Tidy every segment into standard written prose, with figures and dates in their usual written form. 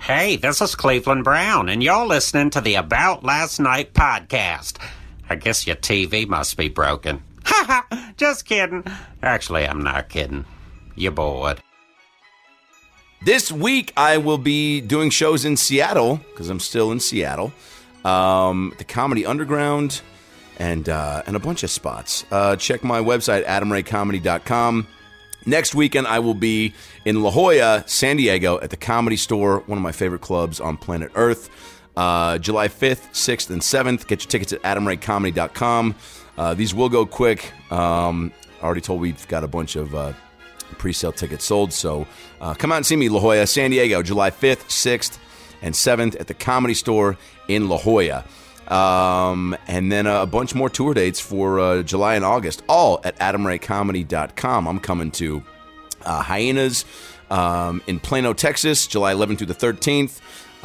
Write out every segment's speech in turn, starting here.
Hey, this is Cleveland Brown, and you're listening to the About Last Night podcast. I guess your TV must be broken. Ha ha! Just kidding. Actually, I'm not kidding. You're bored. This week, I will be doing shows in Seattle, because I'm still in Seattle, the Comedy Underground, and a bunch of spots. Check my website, adamraycomedy.com. Next weekend, I will be in La Jolla, San Diego, at the Comedy Store, one of my favorite clubs on planet Earth. July 5th, 6th, and 7th. Get your tickets at adamraycomedy.com. These will go quick. I already told we've got a bunch of pre-sale tickets sold, so come out and see me, La Jolla, San Diego, July 5th, 6th, and 7th at the Comedy Store in La Jolla. And then a bunch more tour dates for July and August, all at adamraycomedy.com. I'm coming to Hyenas in Plano, Texas, July 11th through the 13th.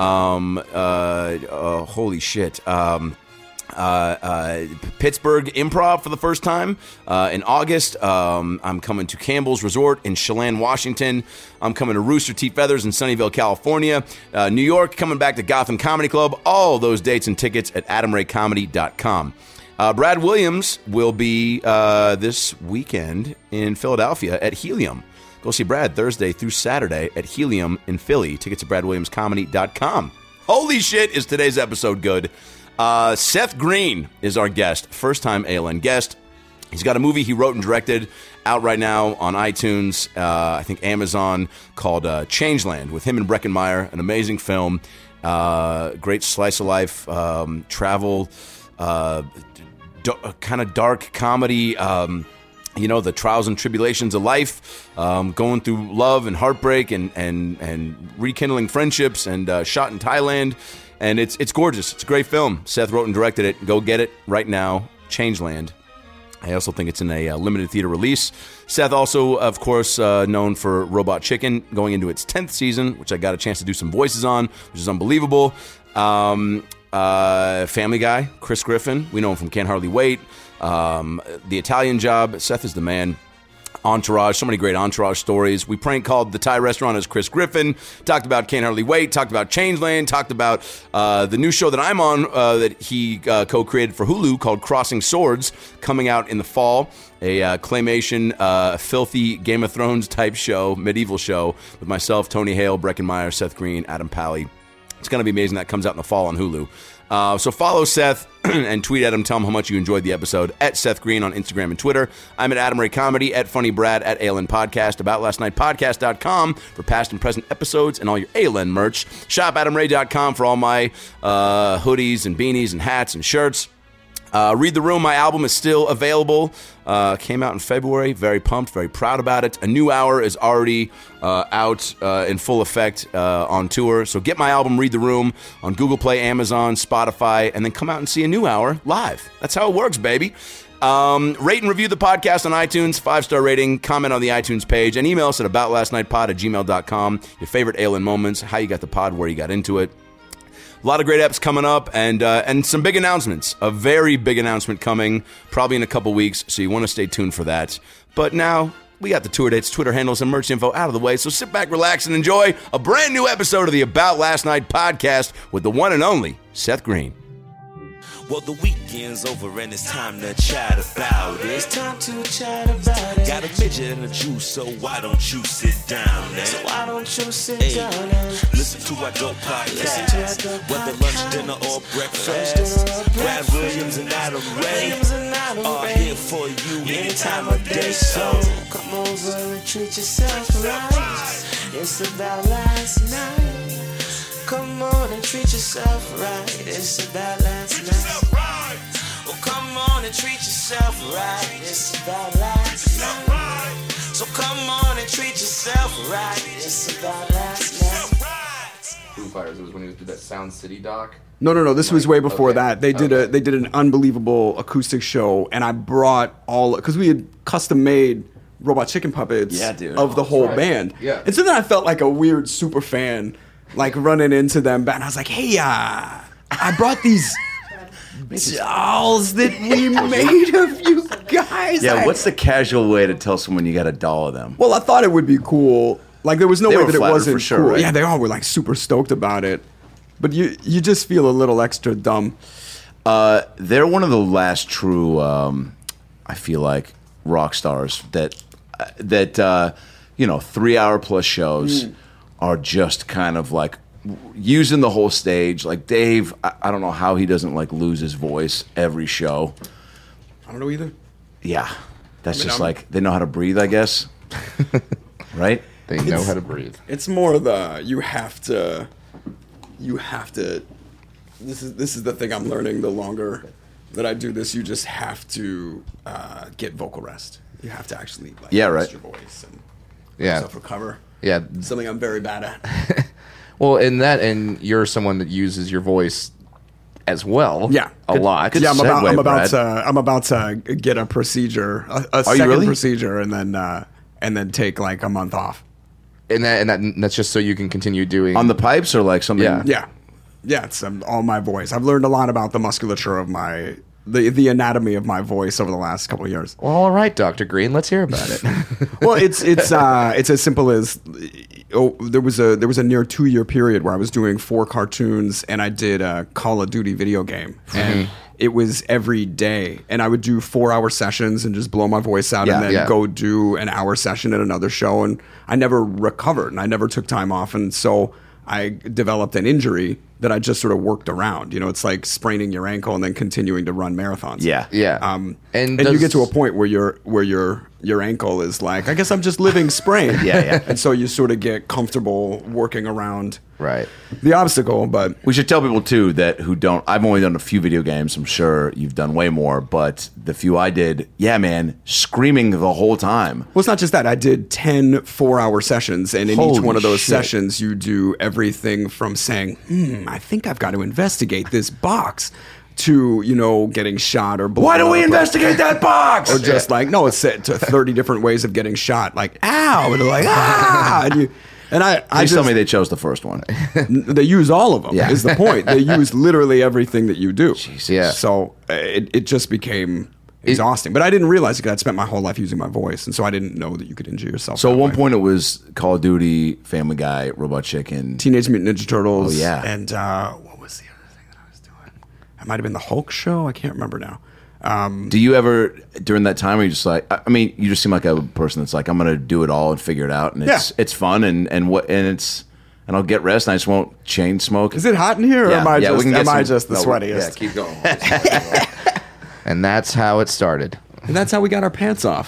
Holy shit. Pittsburgh Improv for the first time in August. I'm coming to Campbell's Resort in Chelan, Washington. I'm coming to Rooster Teeth Feathers in Sunnyvale, California. New York, coming back to Gotham Comedy Club. All those dates and tickets at adamraycomedy.com. Brad Williams will be this weekend in Philadelphia at Helium. Go see Brad Thursday through Saturday at Helium in Philly. Tickets at bradwilliamscomedy.com. Holy shit, is today's episode good. Seth Green is our guest, first-time ALN guest. He's got a movie he wrote and directed out right now on iTunes, I think Amazon, called Changeland, with him and Breckenmeyer, an amazing film, great slice of life, travel, kind of dark comedy, the trials and tribulations of life, going through love and heartbreak and rekindling friendships, and shot in Thailand. And it's gorgeous. It's a great film. Seth wrote and directed it. Go get it right now. Changeland. I also think it's in a limited theater release. Seth also, of course, known for Robot Chicken, going into its 10th season, which I got a chance to do some voices on, which is unbelievable. Family Guy, Chris Griffin. We know him from Can't Hardly Wait. The Italian Job. Seth is the man. Entourage, so many great Entourage stories. We prank called the Thai restaurant as Chris Griffin, talked about Can't Hardly Wait, talked about Changeland, talked about the new show that I'm on that he co-created for Hulu called Crossing Swords, coming out in the fall, a claymation, filthy Game of Thrones type show, medieval show, with myself, Tony Hale, Breckenmeyer, Seth Green, Adam Pally. It's going to be amazing. That comes out in the fall on Hulu. So follow Seth and tweet at him. Tell him how much you enjoyed the episode at Seth Green on Instagram and Twitter. I'm at Adam Ray Comedy, at Funny Brad, at ALN Podcast, AboutLastNightPodcast.com for past and present episodes and all your ALN merch. Shop AdamRay.com for all my hoodies and beanies and hats and shirts. Read the Room, my album is still available. Came out in February. Very pumped, very proud about it. A new hour is already out in full effect on tour. So get my album, Read the Room, on Google Play, Amazon, Spotify, and then come out and see a new hour live. That's how it works, baby. Rate and review the podcast on iTunes, 5-star rating, comment on the iTunes page, and email us at aboutlastnightpod@gmail.com. Your favorite ALN moments, how you got the pod, where you got into it. A lot of great eps coming up, and some big announcements. A very big announcement coming, probably in a couple weeks, so you want to stay tuned for that. But now, we got the tour dates, Twitter handles, and merch info out of the way, so sit back, relax, and enjoy a brand new episode of the About Last Night podcast with the one and only Seth Green. Well, the weekend's over and it's time to chat about it. It's time to chat about it. Got a midget and a juice, so why don't you sit down and So why don't you sit Hey, down and listen to our dope podcast. Listen to our dope Whether podcast. lunch, dinner, or breakfast. Lunch, dinner, or Brad breakfast. Williams and Adam Ray Williams and Adam are Ray. here for you any time of day. So come over and treat yourself right. It's about last night. Come on and treat yourself right. It's about last night. Oh, come on and treat yourself right. It's about last night. So come on and treat yourself right. It's about last night. Foo Fighters. It was when he did that Sound City doc. No. This was way before Okay. that. They did an unbelievable acoustic show, and I brought because we had custom made Robot Chicken puppets of the whole band. Yeah. And so then I felt like a weird super fan, like running into them, and I was like, hey, I brought these dolls that we made of you guys. Yeah, what's the casual way to tell someone you got a doll of them? Well, I thought it would be cool Like there was no They way were that it flattered wasn't for sure, cool. right? Yeah, they all were like super stoked about it. But you just feel a little extra dumb. They're one of the last true, I feel like, rock stars that 3-hour plus shows are just kind of like using the whole stage. Like Dave, I don't know how he doesn't like lose his voice every show. I don't know either. Yeah, that's just I'm- like they know how to breathe, I guess. Right? They know how to breathe. It's more the you have to. This is the thing I'm learning. The longer that I do this, you just have to get vocal rest. You have to actually rest your voice and Yeah. self recover. Yeah. Something I'm very bad at. Well, and you're someone that uses your voice as well. Yeah, a lot. Yeah, I'm segue, about to get a procedure, a you second really? procedure, and then take like a month off. And that's just so you can continue doing On the pipes or like something? Yeah. Yeah, it's all my voice. I've learned a lot about the musculature of the anatomy of my voice over the last couple of years. Well, all right, Dr. Green, let's hear about it. Well, it's as simple as there was a near 2-year period where I was doing 4 cartoons and I did a Call of Duty video game, and it was every day, and I would do 4-hour sessions and just blow my voice out, Yeah, and then yeah. go do an hour session at another show, and I never recovered, and I never took time off, and so I developed an injury that I just sort of worked around. It's like spraining your ankle and then continuing to run marathons. Yeah. Yeah. And you get to a point where your ankle is like, I guess I'm just living sprained. Yeah. And so you sort of get comfortable working around Right. the obstacle. But We should tell people too that who don't. I've only done a few video games. I'm sure you've done way more, but the few I did, yeah, man, screaming the whole time. well, it's not just that. I did 10 4-hour sessions, and in Holy each one of those shit. sessions, you do everything from saying, I think I've got to investigate this box, to getting shot or blown Why do we up, investigate that box? or just like, no, it's set to 30 different ways of getting shot. Like, ow, and they're like, ah, and I Please just tell me they chose the first one. they use all of them. Yeah. Is the point? They use literally everything that you do. Yeah. So it just became exhausting. But I didn't realize it because I'd spent my whole life using my voice, and so I didn't know that you could injure yourself. So that at one way. point it was Call of Duty, Family Guy, Robot Chicken. Teenage Mutant Ninja Turtles. Oh, yeah. And what was the other thing that I was doing? It might have been the Hulk show. I can't remember now. Do you ever during that time? Are you just like? I mean, you just seem like a person that's like, I'm gonna do it all and figure it out, and it's fun and I'll get rest, and I just won't chain smoke. Is it hot in here, or am I we can get just the no, sweatiest? Yeah, keep going. And that's how it started. And that's how we got our pants off.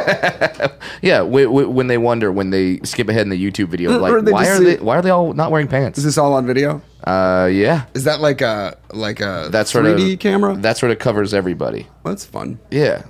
Yeah, when they wonder, when they skip ahead in the YouTube video, Or like they why just are see- they why are they all not wearing pants? Is this all on video? Yeah, Is that like a that's sort 3D of camera? That sort of covers everybody. That's fun. Yeah,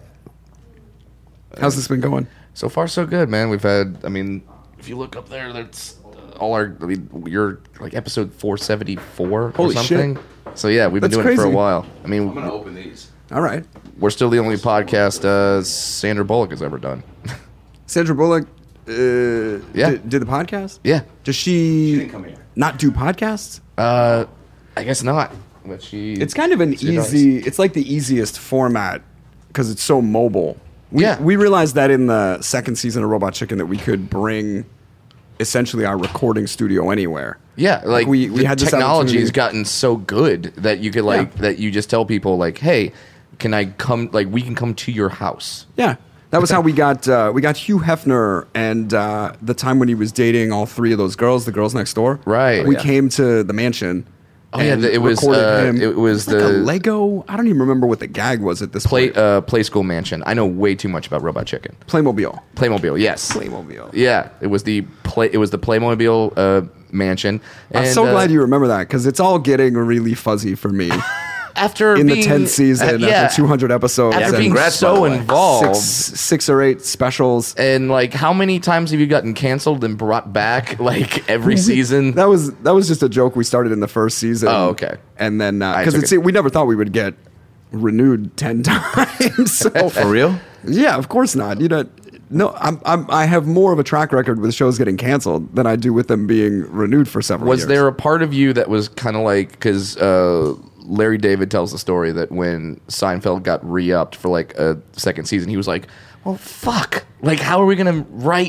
How's this been going? so far so good, man. We've had, I mean, if you look up there, that's all our. I mean, you're like episode 474 Holy or shit. something. So yeah, we've been That's doing it for a crazy. while. I mean, open these. All right. we're still the only podcast Sandra Bullock has ever done. Sandra Bullock Yeah. did the podcast? Yeah, Does she didn't come here. not do podcasts? I guess not. But It's kind of an she does. easy, it's like the easiest format because it's so mobile. We realized that in the second season of Robot Chicken that we could bring essentially our recording studio anywhere. Yeah, like we the had this technology has opportunity. gotten so good that you could that you just tell people like, hey, can I come? Like, we can come to your house. Yeah. That was how we got Hugh Hefner, and the time when he was dating all 3 of those girls, the girls next door. Right. We Yeah. came to the mansion. Oh, yeah, and it was, recorded him. it was like the- a Lego. I don't even remember what the gag was at this point. Play School Mansion. I know way too much about Robot Chicken. Playmobil. Playmobil, yes. Playmobil. Yeah, it was the Playmobil mansion. I'm And, so glad you remember that because it's all getting really fuzzy for me after in being, the 10th season after 200 episodes after and being congrats, by so the way. involved. six or 8 specials. And like, how many times have you gotten canceled and brought back like every season? That was just a joke we started in the first season. Oh, okay. And then I because took it. we never thought we would get renewed 10 times. So, For real? yeah, of course not. No, I have more of a track record with shows getting canceled than I do with them being renewed for several years. Was there a part of you that was kind of like, because Larry David tells the story that when Seinfeld got re-upped for like a second season, he was like, well, fuck. Like, how are we going to write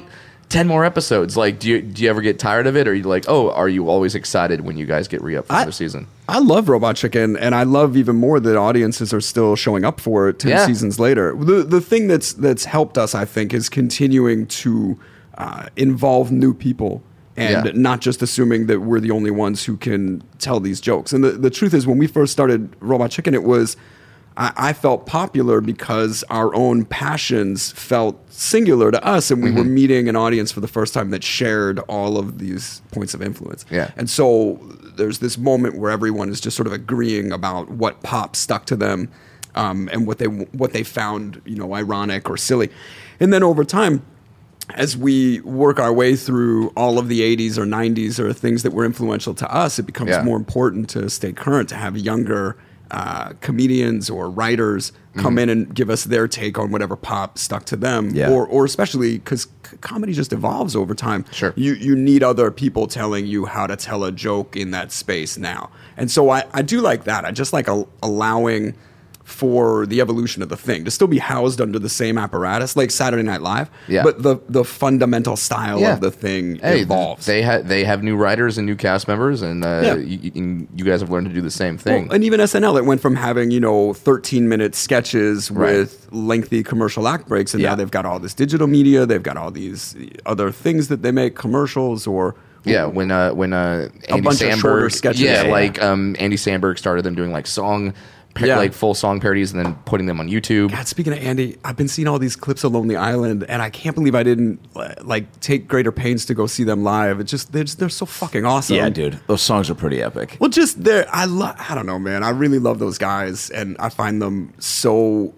10 more episodes. Like, do you ever get tired of it, or are you like, oh, are you always excited when you guys get re-up for another season? I love Robot Chicken, and I love even more that audiences are still showing up for it 10 seasons later. The thing that's helped us, I think, is continuing to involve new people and not just assuming that we're the only ones who can tell these jokes. And the truth is, when we first started Robot Chicken, it was I felt popular because our own passions felt singular to us, and we were meeting an audience for the first time that shared all of these points of influence. Yeah. And so there's this moment where everyone is just sort of agreeing about what pop stuck to them, and what they found, ironic or silly. And then over time, as we work our way through all of the 80s or 90s or things that were influential to us, it becomes more important to stay current, to have younger comedians or writers come in and give us their take on whatever pop stuck to them, or especially because comedy just evolves over time. Sure, you need other people telling you how to tell a joke in that space now, and so I do like that. I just like allowing for the evolution of the thing to still be housed under the same apparatus, like Saturday Night Live. Yeah. But the fundamental style of the thing evolves. They have new writers and new cast members, and you guys have learned to do the same thing. Well, and even SNL, it went from having 13-minute sketches with lengthy commercial act breaks, and now they've got all this digital media. They've got all these other things that they make, commercials or. Yeah, when Andy bunch of shorter Samberg, sketches. Andy Samberg started them doing like like full song parodies and then putting them on YouTube. God, speaking of Andy, I've been seeing all these clips of Lonely Island, and I can't believe I didn't take greater pains to go see them live. It's just they're so fucking awesome. Yeah, dude, those songs are pretty epic. Well, just I don't know, man. I really love those guys, and I find them so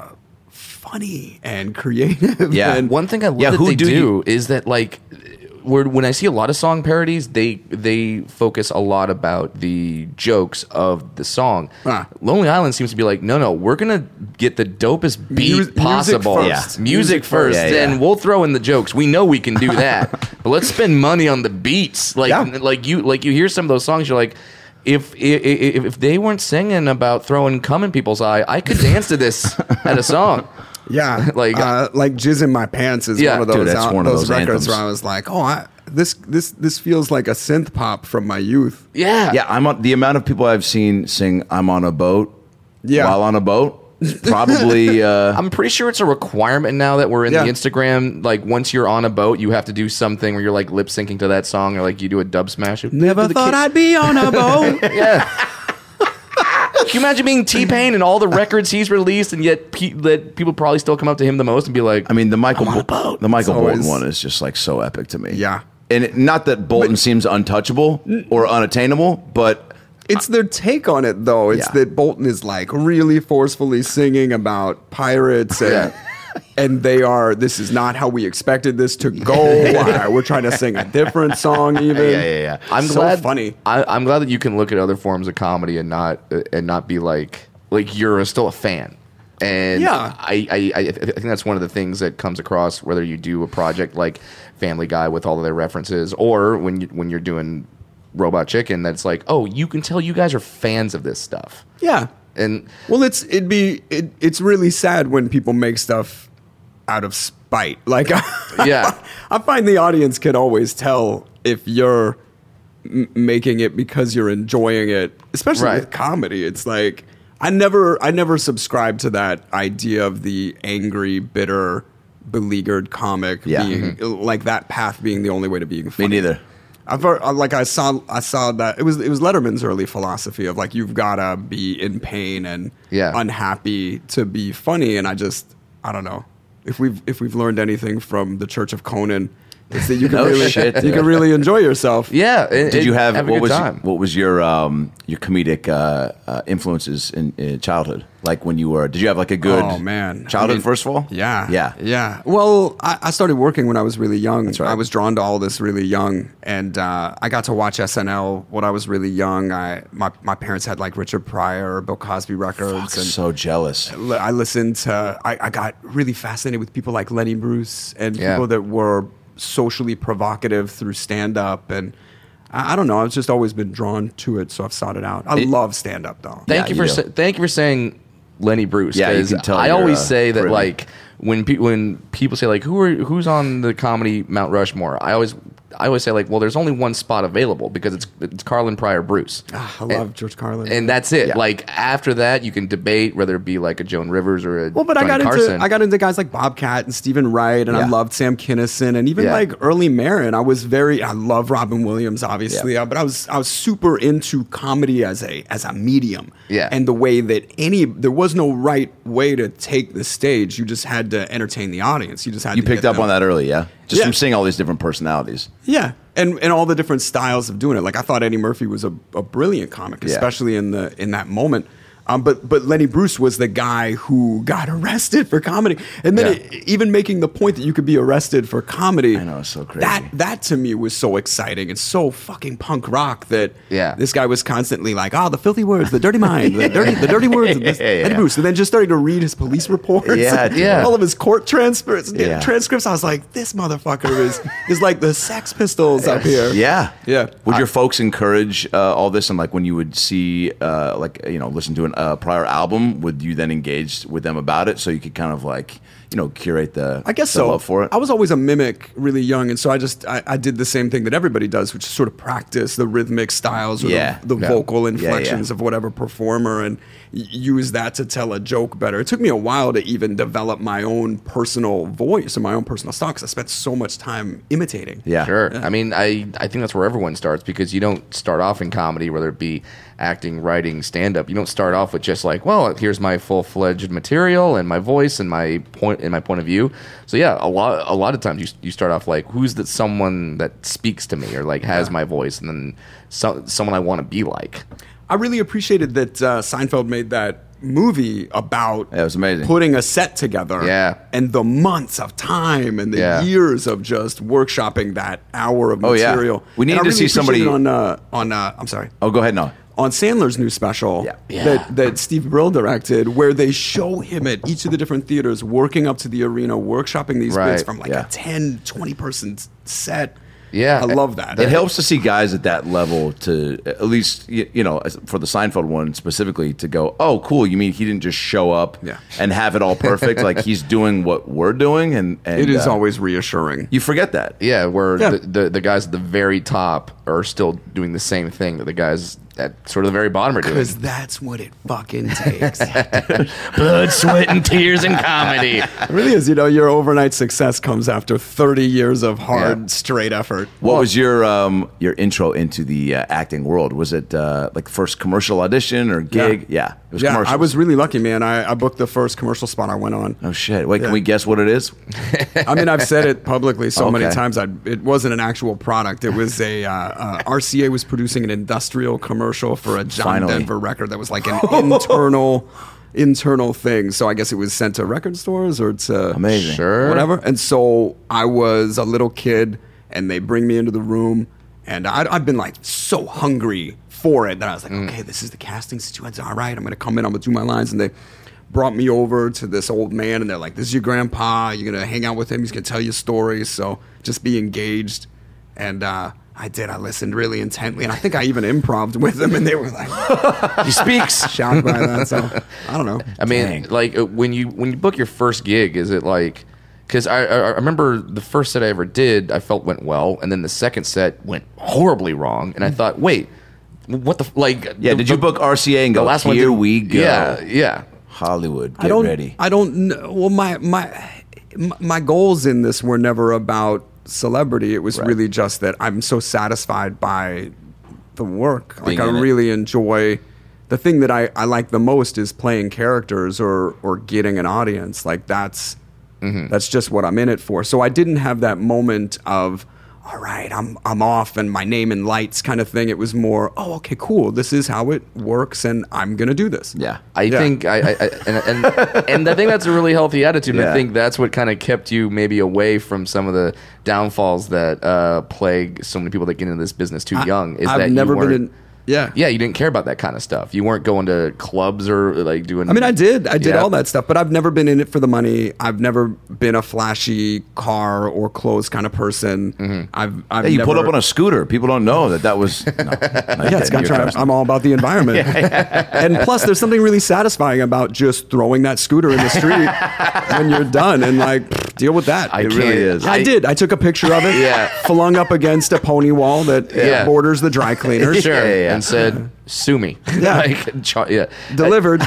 funny and creative. Yeah, and one thing I love that they do is that when I see a lot of song parodies, they focus a lot about the jokes of the song. Lonely Island seems to be like, no, we're gonna get the dopest beat possible. Music first, then we'll throw in the jokes. We know we can do that, but let's spend money on the beats. Like you hear some of those songs, you're like, if they weren't singing about throwing cum in people's eye, I could dance to this at a song. Yeah, like Jizz in My Pants is one of those, that's one of those records anthems. where I was like, this feels like a synth pop from my youth. Yeah. I'm on the amount of people I've seen sing "I'm on a boat" while on a boat. Probably, I'm pretty sure it's a requirement now that we're in the Instagram. Like once you're on a boat, you have to do something where you're like lip syncing to that song, or like you do a dub smash. Never thought I'd be on a boat. Yeah. Can you imagine being T-Pain and all the records he's released, and yet that people probably still come up to him the most and be like, I mean, the Michael Bolton one is just like so epic to me. Yeah. And not that Bolton seems untouchable or unattainable, but it's their take on it, though. It's that Bolton is like really forcefully singing about pirates and this is not how we expected this to go. We're trying to sing a different song even. Yeah. I'm so glad funny. I'm glad that you can look at other forms of comedy and not be like you're still a fan. And I think that's one of the things that comes across whether you do a project like Family Guy with all of their references, or when you're doing Robot Chicken, that's like, oh, you can tell you guys are fans of this stuff. Yeah. And well, it's really sad when people make stuff out of spite. Like, I find the audience can always tell if you're making it because you're enjoying it, especially with comedy. It's like I never subscribed to that idea of the angry, bitter, beleaguered comic being like that path being the only way to being funny. Me neither. I've heard, I saw that it was Letterman's early philosophy of like you've gotta be in pain and unhappy to be funny, and I don't know if we've learned anything from the Church of Conan, it's that you can you can really enjoy yourself. Yeah. Did you have what was your comedic influences in childhood? Like when you were, did you have like a good childhood, first of all? Yeah. Well, I started working when I was really young. That's right. I was drawn to all this really young, and I got to watch SNL when I was really young. My parents had like Richard Pryor or Bill Cosby records. And so jealous. I listened to, I got really fascinated with people like Lenny Bruce and people that were socially provocative through stand-up, and I don't know, I've just always been drawn to it, so I've sought it out. I love stand-up, though. Thank you for saying Lenny Bruce. Yeah, you 'cause can tell I you're, always say that Britney. like when people say like who's on the comedy Mount Rushmore, I always say like, well, there's only one spot available because it's Carlin, Pryor, Bruce. I love George Carlin. And that's it. Yeah. Like after that, you can debate whether it be like a Joan Rivers or a Well, but Johnny Carson. I got into guys like Bobcat and Stephen Wright, and I Yeah. loved Sam Kinison, and even Yeah. like early Marin. I love Robin Williams, obviously, Yeah. but I was super into comedy as a medium, Yeah. and the way that there was no right way to take the stage. You just had to entertain the audience. You just had You to picked get up them. on that early, yeah? Just Yeah. from seeing all these different personalities. Yeah, and all the different styles of doing it. Like I thought Eddie Murphy was a brilliant comic, Yeah. especially in that moment. But Lenny Bruce was the guy who got arrested for comedy, and then even making the point that you could be arrested for comedy. I know, it's so crazy. That to me was so exciting and so fucking punk rock that this guy was constantly like, the filthy words, the dirty mind, the dirty words of this Lenny Bruce, and then just starting to read his police reports, Yeah. all of his court transcripts. Yeah. I was like, this motherfucker is like the Sex Pistols up here. Yeah. Yeah. Would your folks encourage all this? And like when you would see, listen to a prior album, would you then engage with them about it so you could kind of like, curate the I guess the so. love for it? I was always a mimic really young, and so I did the same thing that everybody does, which is sort of practice the rhythmic styles or the vocal inflections of whatever performer and use that to tell a joke better. It took me a while to even develop my own personal voice and my own personal style because I spent so much time imitating. Yeah. Sure. I mean, I think that's where everyone starts because you don't start off in comedy, whether it be acting, writing, stand-up. You don't start off with just like, well, here's my full-fledged material and my voice and my point of view. So yeah, a lot of times you start off like, who's that someone that speaks to me or like has my voice, and then someone I want to be like. I really appreciated that Seinfeld made that movie about Yeah, it was amazing. putting a set together and the months of time and the years of just workshopping that hour of material. We need to see somebody on I'm sorry. Oh, go ahead, no. On Sandler's new special that Steve Brill directed, where they show him at each of the different theaters working up to the arena, workshopping these bits from like a 10, 20 person set. Yeah. I love that. It helps to see guys at that level to at least, for the Seinfeld one specifically, to go, oh, cool, you mean he didn't just show up and have it all perfect? Like he's doing what we're doing? And it is always reassuring. You forget that. Yeah, where the guys at the very top are still doing the same thing that the guys at sort of the very bottom are doing. Because that's what it fucking takes. Blood, sweat, and tears in comedy. It really is. Your overnight success comes after 30 years of hard, straight effort. What was your intro into the acting world? Was it like first commercial audition or gig? Yeah, it was commercials. I was really lucky, man. I booked the first commercial spot I went on. Oh, shit. Wait, can we guess what it is? I mean, I've said it publicly so many times. It wasn't an actual product. It was RCA was producing an industrial commercial for a John Denver record that was like an internal thing. So I guess it was sent to record stores or to Amazing. Sure. whatever. And so I was a little kid, and they bring me into the room, and I've been like so hungry for it that I was like, okay, this is the casting situation. All right, I'm going to come in. I'm going to do my lines. And they brought me over to this old man, and they're like, this is your grandpa. You're going to hang out with him. He's going to tell you stories. So just be engaged. And I did. I listened really intently, and I think I even improv'd with them, and they were like, He speaks. shocked by that. So I don't know. I mean, like when you book your first gig, is it like? Because I remember the first set I ever did, I felt went well, and then the second set went horribly wrong, and I thought, wait, what the like? Yeah, did you book RCA and go, last here one we go? Yeah. Hollywood, get ready. I don't know. Well, my goals in this were never about celebrity. It was really just that I'm so satisfied by the work. Like I really enjoy the thing that I like the most is playing characters or getting an audience. Like that's just what I'm in it for. So I didn't have that moment of, all right, I'm off and my name in lights kind of thing. It was more, oh, okay, cool. This is how it works, and I'm gonna do this. Yeah. I think and I think that's a really healthy attitude. And I think that's what kind of kept you maybe away from some of the downfalls that plague so many people that get into this business too young. Is I've that never you been weren't Yeah. Yeah, you didn't care about that kind of stuff. You weren't going to clubs or like doing. I mean, I did Yeah. all that stuff, but I've never been in it for the money. I've never been a flashy car or clothes kind of person. Mm-hmm. I've Hey, you never, put up on a scooter. People don't know that was. No, Yeah, it's got I'm all about the environment. And plus, there's something really satisfying about just throwing that scooter in the street when you're done and like deal with that. I It really can't- is. I did. I took a picture of it. Yeah. Flung up against a pony wall that Yeah. borders the dry cleaners. Sure, Yeah. and said, "Sue me." Yeah. Yeah. Delivered.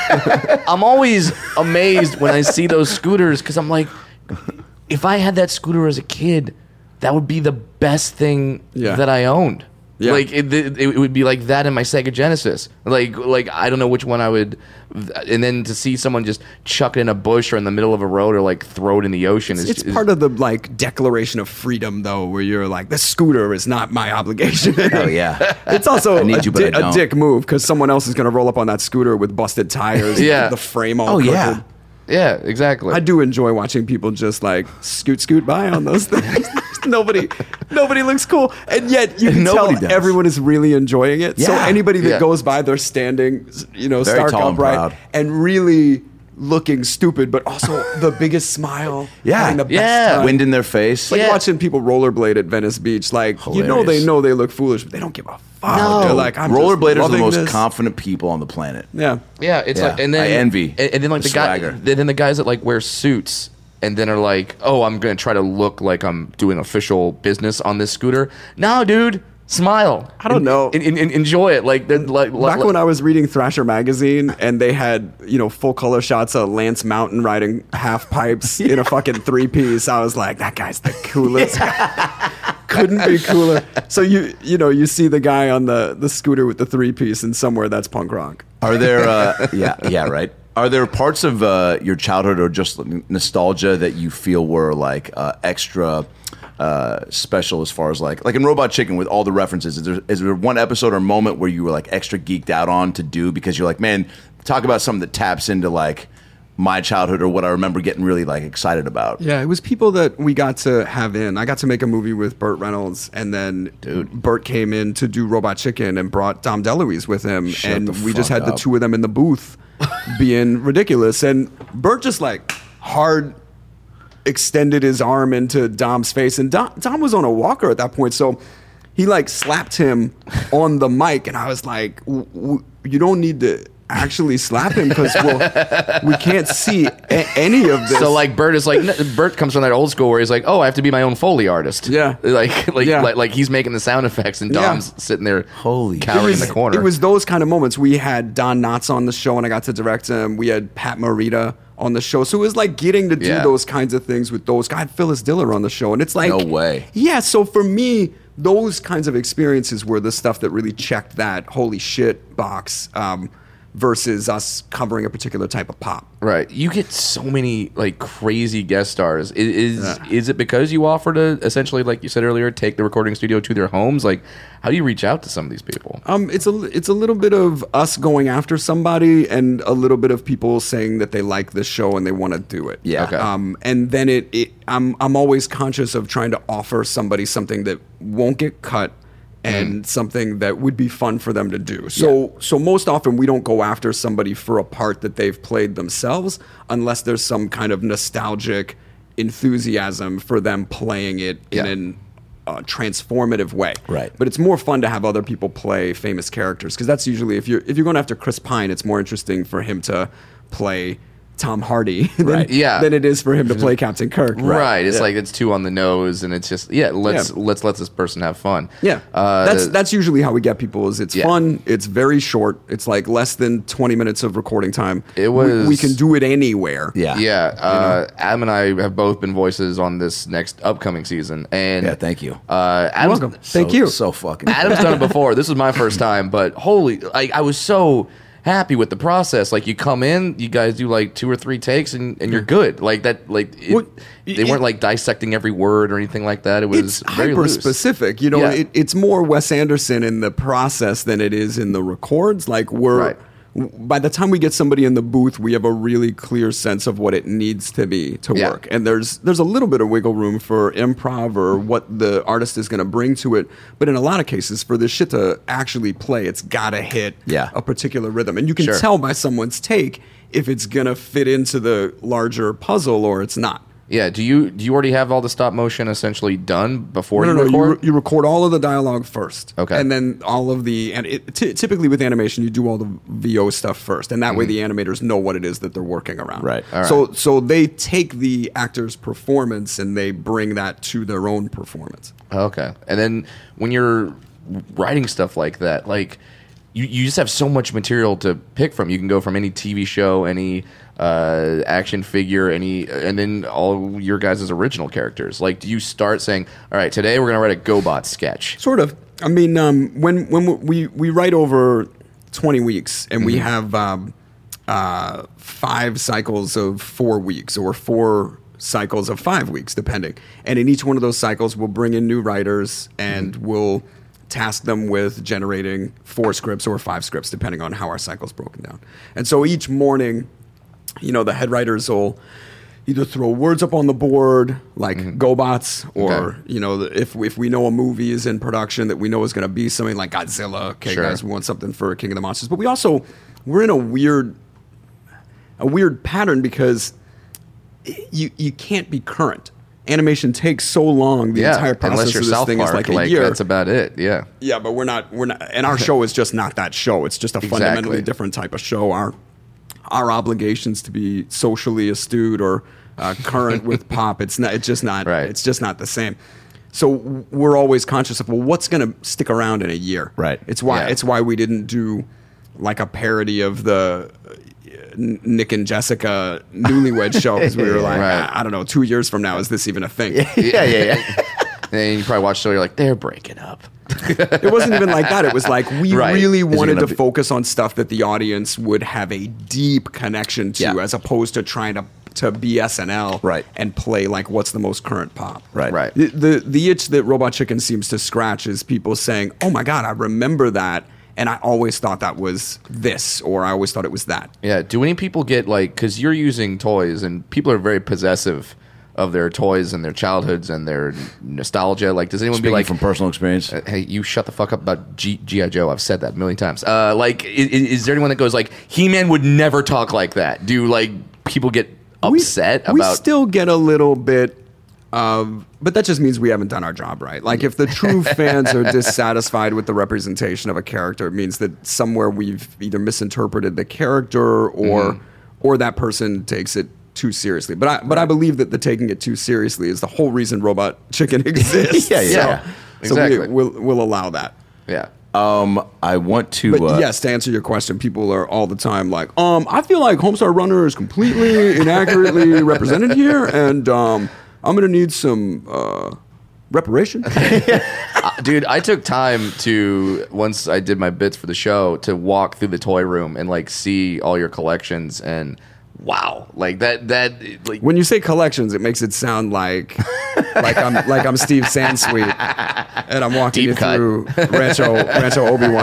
I'm always amazed when I see those scooters because I'm like, if I had that scooter as a kid, that would be the best thing Yeah. that I owned. Yeah. Like it would be like that in my Sega Genesis. Like I don't know which one I would, and then to see someone just chuck it in a bush or in the middle of a road or like throw it in the ocean. It's part of the like declaration of freedom, though, where you're like, this scooter is not my obligation. Oh yeah. It's also I need you, but I a don't. dick move because someone else is going to roll up on that scooter with busted tires. Yeah. And the frame all Oh crooked. yeah. Yeah, exactly. I do enjoy watching people just like scoot by on those things. nobody looks cool, and yet you can Nobody tell does. everyone is really enjoying it. So Yeah. anybody that Yeah. goes by, they're standing, Very stark tall and upright, proud. and really looking stupid, but also the biggest smile. Yeah. having the best Yeah. time. Wind in their face. It's like Yeah. watching people rollerblade at Venice Beach. Like Hilarious. they know they look foolish, but they don't give a fuck. No. They're like, I'm just Rollerbladers are the loving most this. confident people on the planet. Yeah. Yeah, it's Yeah, like, and then I envy and then like the the guy, swagger. then the guys that like wear suits and then are like, oh, I'm gonna try to look like I'm doing official business on this scooter. No, dude, smile. I don't know. Enjoy it. Like, they're like Back when I was reading Thrasher magazine and they had, full color shots of Lance Mountain riding half pipes in a fucking 3-piece, I was like, that guy's the coolest. Couldn't be cooler. So you see the guy on the scooter with the 3-piece and somewhere that's punk rock. Are there? Yeah, right. Are there parts of your childhood or just nostalgia that you feel were like extra special as far as like in Robot Chicken with all the references? Is there one episode or moment where you were like extra geeked out on to do because you're like, man, talk about something that taps into like my childhood or what I remember getting really like excited about? Yeah, it was people that we got to have in. I got to make a movie with Burt Reynolds, and then Burt came in to do Robot Chicken and brought Dom DeLuise with him, Shut and the we just fuck had the up. two of them in the booth being ridiculous. And Burt just like hard extended his arm into Dom's face, and Dom was on a walker at that point, so he like slapped him on the mic, and I was like, you don't need to actually slap him because we can't see any of this. so like Bert is like Bert comes from that old school where he's like, oh, I have to be my own Foley artist. Yeah. like he's making the sound effects and Yeah. Dom's sitting there Holy cowering in the corner. It was those kind of moments. We had Don Knotts on the show, and I got to direct him. We had Pat Morita on the show, so it was like getting to do Yeah. those kinds of things with those. I had Phyllis Diller on the show, and it's like, No way. Yeah, so for me, those kinds of experiences were the stuff that really checked that holy shit box. Versus us covering a particular type of pop. Right. You get so many like crazy guest stars. Is it because you offer to essentially, like you said earlier, take the recording studio to their homes? Like, how do you reach out to some of these people? It's a little bit of us going after somebody and a little bit of people saying that they like this show and they want to do it. Yeah. Okay. And then I'm always conscious of trying to offer somebody something that won't get cut and something that would be fun for them to do. So most often we don't go after somebody for a part that they've played themselves unless there's some kind of nostalgic enthusiasm for them playing it in an transformative way. Right. But it's more fun to have other people play famous characters because that's usually if you're going after Chris Pine, it's more interesting for him to play Tom Hardy Right. than it is for him to play Captain Kirk. Right. It's Yeah. like it's too on the nose, and it's just let's let this person have fun. Yeah, that's usually how we get people. Is it's fun. It's very short. It's like less than 20 minutes of recording time. It was- We can do it anywhere. Yeah. Yeah. Adam and I have both been voices on this next upcoming season, and Yeah, thank you. Adam's, Welcome. Thank you. So fucking. Adam's done it before. This was my first time, but I was so happy with the process. Like, you come in, you guys do like 2 or 3 takes, and you're good. Like that. Like they weren't like dissecting every word or anything like that. It was It's very hyper loose. specific. Yeah. It's more Wes Anderson in the process than it is in the records. Like we're by the time we get somebody in the booth, we have a really clear sense of what it needs to be to work. And there's a little bit of wiggle room for improv or what the artist is going to bring to it. But in a lot of cases, for this shit to actually play, it's got to hit a particular rhythm. And you can tell by someone's take if it's going to fit into the larger puzzle or it's not. Yeah. Do you already have all the stop motion essentially done before you No. record? You record all of the dialogue first. Okay. And then all of the typically with animation, you do all the VO stuff first, and that way the animators know what it is that they're working around. Right. All right. So they take the actor's performance and they bring that to their own performance. Okay. And then when you're writing stuff like that, like you just have so much material to pick from. You can go from any TV show, any action figure, and then all your guys' original characters. Like, do you start saying, all right, today we're going to write a GoBot sketch? Sort of. I mean, when we write over 20 weeks and we have 5 cycles of 4 weeks or 4 cycles of 5 weeks, depending. And in each one of those cycles, we'll bring in new writers and we'll task them with generating 4 scripts or 5 scripts, depending on how our cycle's broken down. And so each morning, the head writers will either throw words up on the board, like GoBots, or, if we know a movie is in production that we know is going to be something like Godzilla, okay, guys, we want something for King of the Monsters. But we're in a weird pattern because you can't be current. Animation takes so long. The entire process unless you're of this South thing Park, is like a year. That's about it. Yeah. Yeah, but we're not, and our show is just not that show. It's just a fundamentally different type of show. Our obligations to be socially astute or current with pop. It's just not the same. So we're always conscious of what's going to stick around in a year. Right. It's why we didn't do like a parody of the Nick and Jessica Newlywed show because we were like, I don't know, 2 years from now, is this even a thing? Yeah. And you probably watch the show, you're like, they're breaking up. It wasn't even like that. It was like we really wanted to focus on stuff that the audience would have a deep connection to, as opposed to trying to be SNL and play like what's the most current pop. Right. The itch that Robot Chicken seems to scratch is people saying, "Oh my God, I remember that." And I always thought that was this, or I always thought it was that. Yeah. Do any people get because you're using toys and people are very possessive of their toys and their childhoods and their nostalgia? Like, does anyone Speaking be like, from personal experience? Hey, you shut the fuck up about G.I. Joe. I've said that a million times. Is there anyone that goes like, He-Man would never talk like that? Do people get upset about? We still get a little bit but that just means we haven't done our job right. Like, if the true fans are dissatisfied with the representation of a character, it means that somewhere we've either misinterpreted the character or that person takes it too seriously. But I believe that the taking it too seriously is the whole reason Robot Chicken exists. Exactly. So we'll allow that. Yeah. I want to. But yes, to answer your question, people are all the time like, I feel like Homestar Runner is completely inaccurately represented here, and I'm going to need some reparation. Dude, I took time to, once I did my bits for the show, to walk through the toy room and see all your collections, and wow, that when you say collections, it makes it sound like I'm Steve Sansweet and I'm walking you through Rancho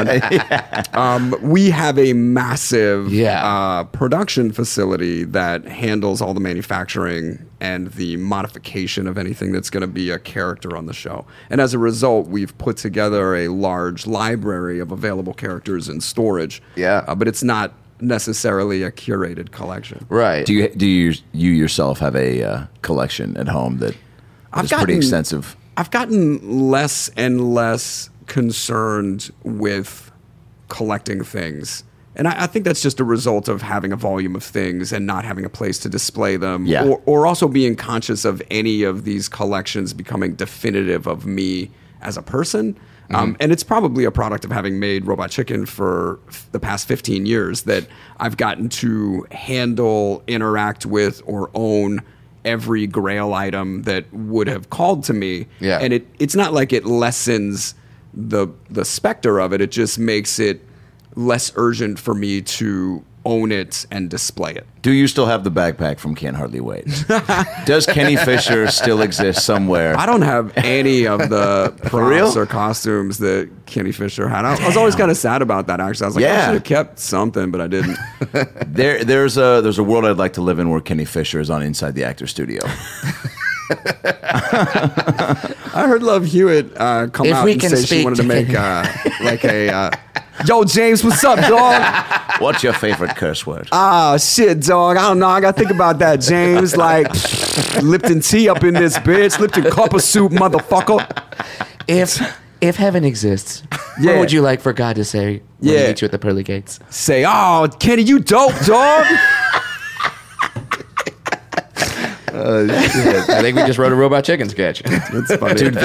Obi-Wan. We have a massive production facility that handles all the manufacturing and the modification of anything that's going to be a character on the show. And as a result, we've put together a large library of available characters in storage. But it's not necessarily a curated collection. Right. Do you yourself have a collection at home that is pretty extensive? I've gotten less and less concerned with collecting things. And I think that's just a result of having a volume of things and not having a place to display them. Or also being conscious of any of these collections becoming definitive of me as a person. And it's probably a product of having made Robot Chicken for the past 15 years that I've gotten to handle, interact with, or own every Grail item that would have called to me. And it's not like it lessens the specter of it. It just makes it less urgent for me to own it and display it. Do you still have the backpack from Can't Hardly Wait? Does Kenny Fisher still exist somewhere? I don't have any of the real? props or costumes that Kenny Fisher had. I was always kind of sad about that, actually. I was like, I should have kept something, but I didn't. There's a world I'd like to live in where Kenny Fisher is on Inside the Actors Studio. I heard Love Hewitt come If out we and can say she speak wanted to to make like a... Yo, James, what's up, dog? What's your favorite curse word? Ah, shit, dog. I don't know. I got to think about that, James. Like, Lipton tea up in this bitch. Lipton cup of soup, motherfucker. If heaven exists, Yeah. what would you like for God to say when he Yeah. meets you at the pearly gates? Say, oh, Kenny, you dope, dog. I think we just wrote a Robot Chicken sketch. That's funny. Dude,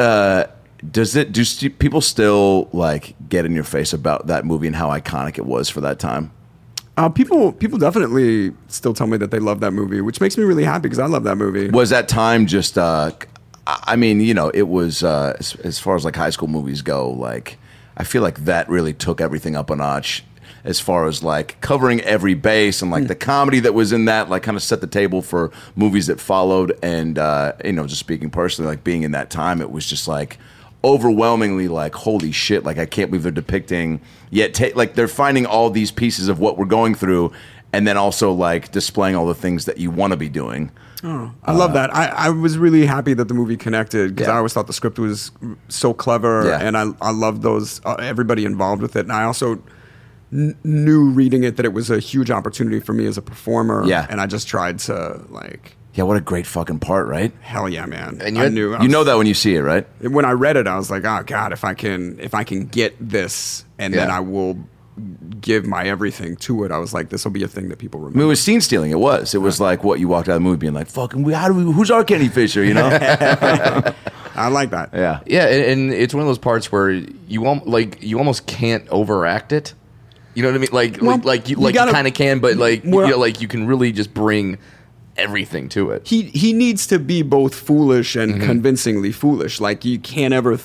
do people still like get in your face about that movie and how iconic it was for that time? People definitely still tell me that they love that movie, which makes me really happy because I love that movie. Was that time just I mean, you know, it was as far as like high school movies go, like I feel like that really took everything up a notch as far as like covering every base, and like the comedy that was in that like kind of set the table for movies that followed. And you know, just speaking personally, like being in that time, it was just like overwhelmingly like, holy shit, like I can't believe they're depicting yet like they're finding all these pieces of what we're going through, and then also like displaying all the things that you want to be doing. I love that. I was really happy that the movie connected because I always thought the script was so clever, and I loved those everybody involved with it. And I also knew reading it that it was a huge opportunity for me as a performer. Yeah, and I just tried to like. Yeah, what a great fucking part, right? Hell yeah, man! And I knew you know that when you see it, right? When I read it, I was like, oh God, if I can get this, and then I will give my everything to it. I was like, this will be a thing that people remember. I mean, it was scene stealing. It was like what you walked out of the movie being like, fucking, who's our Kenny Fisher, you know? I like that. Yeah. Yeah, and it's one of those parts where you almost can't overact it. You know what I mean? You kind of can, but you can really just bring everything to it. He needs to be both foolish and convincingly foolish. Like you can't ever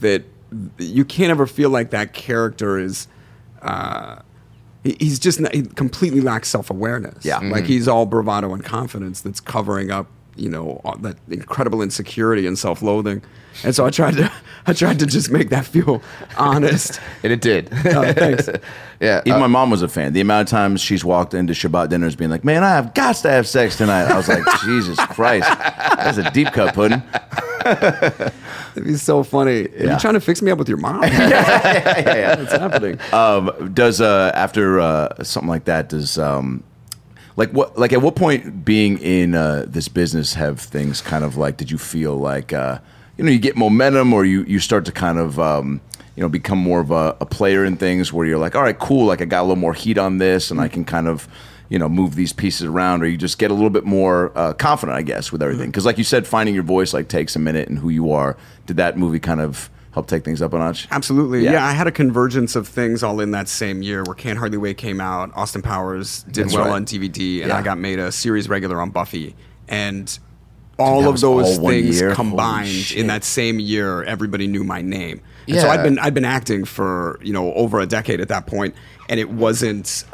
feel like that character is. He's just he completely lacks self-awareness. Yeah. Like he's all bravado and confidence that's covering up, you know, all that incredible insecurity and self-loathing. And so I tried to just make that feel honest. And it did. Thanks. Yeah. Even my mom was a fan. The amount of times she's walked into Shabbat dinners being like, man, I have got to have sex tonight. I was like, Jesus Christ. That's a deep cut pudding. It'd be so funny. Are you trying to fix me up with your mom? Yeah. What's happening? Does after something like that, does at what point being in this business have things kind of like, did you feel like you get momentum, or you start to kind of become more of a player in things where you're like, all right, cool, like I got a little more heat on this and I can kind of move these pieces around, or you just get a little bit more confident, I guess, with everything? Because like you said, finding your voice like takes a minute, and who you are. Did that movie kind of help take things up a notch? Absolutely. Yeah, I had a convergence of things all in that same year where Can't Hardly Wait came out, Austin Powers did That's well right. on DVD, and Yeah. I got made a series regular on Buffy. And all of those all 1 things year? Holy combined shit. in that same year, everybody knew my name. And Yeah. so I'd been acting for over a decade at that point, and it wasn't.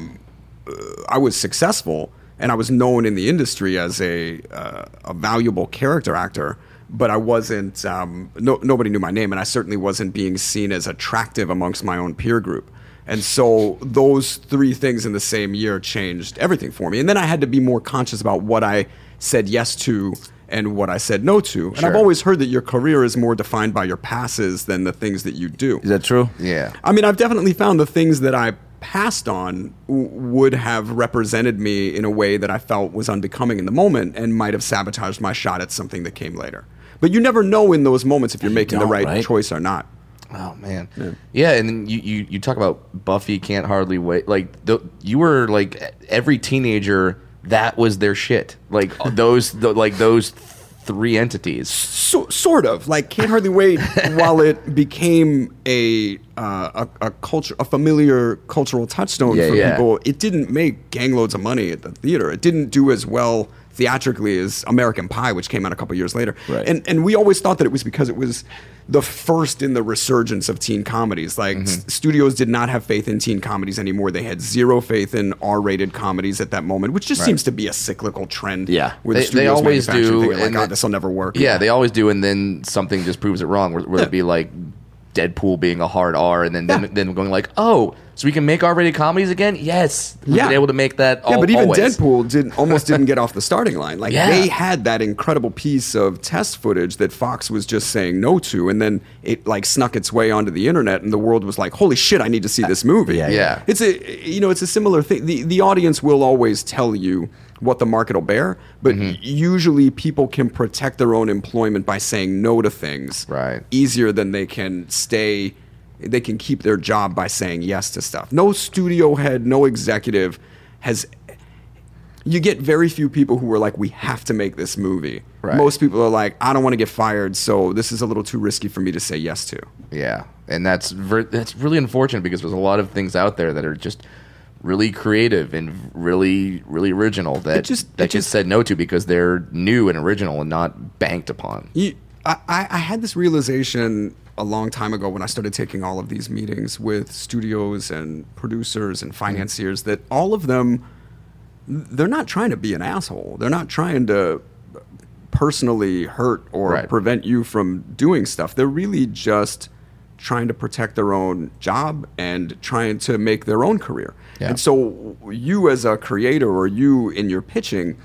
I was successful, and I was known in the industry as a valuable character actor. But I wasn't. Nobody knew my name, and I certainly wasn't being seen as attractive amongst my own peer group. And so those three things in the same year changed everything for me. And then I had to be more conscious about what I said yes to and what I said no to. And I've always heard that your career is more defined by your passes than the things that you do. Is that true? Yeah. I mean, I've definitely found the things that I passed on would have represented me in a way that I felt was unbecoming in the moment and might have sabotaged my shot at something that came later. But you never know in those moments if you're making the right choice or not. Oh man, yeah. And then you talk about Buffy, Can't Hardly Wait. Like you were like every teenager, that was their shit. Like those three entities. Sort of like Can't Hardly Wait. While it became a culture, a familiar cultural touchstone for people, it didn't make gang loads of money at the theater. It didn't do as well theatrically is American Pie, which came out a couple years later. Right. And we always thought that it was because it was the first in the resurgence of teen comedies. Like studios did not have faith in teen comedies anymore. They had zero faith in R-rated comedies at that moment, which just seems to be a cyclical trend. Yeah. where They studios always manufacture do, thinking, like, and God, this will never work. Yeah, they always do, and then something just proves it wrong. Where it'd be like Deadpool being a hard R, and then going like, oh, so we can make R-rated comedies again? Yes, we've been able to make that. Yeah, but even always. Deadpool almost didn't get off the starting line. Like Yeah. they had that incredible piece of test footage that Fox was just saying no to, and then it like snuck its way onto the internet, and the world was like, "Holy shit, I need to see this movie." Yeah. It's a similar thing. The audience will always tell you what the market will bear, but usually people can protect their own employment by saying no to things Right. easier than they can stay. They can keep their job by saying yes to stuff. No studio head, no executive has. You get very few people who are like, we have to make this movie. Right. Most people are like, I don't want to get fired, so this is a little too risky for me to say yes to. Yeah, and that's really unfortunate because there's a lot of things out there that are just really creative and really original that just said no to because they're new and original and not banked upon. I had this realization a long time ago when I started taking all of these meetings with studios and producers and financiers that all of them, they're not trying to be an asshole. They're not trying to personally hurt or prevent you from doing stuff. They're really just trying to protect their own job and trying to make their own career. Yeah. And so you as a creator or you in your pitching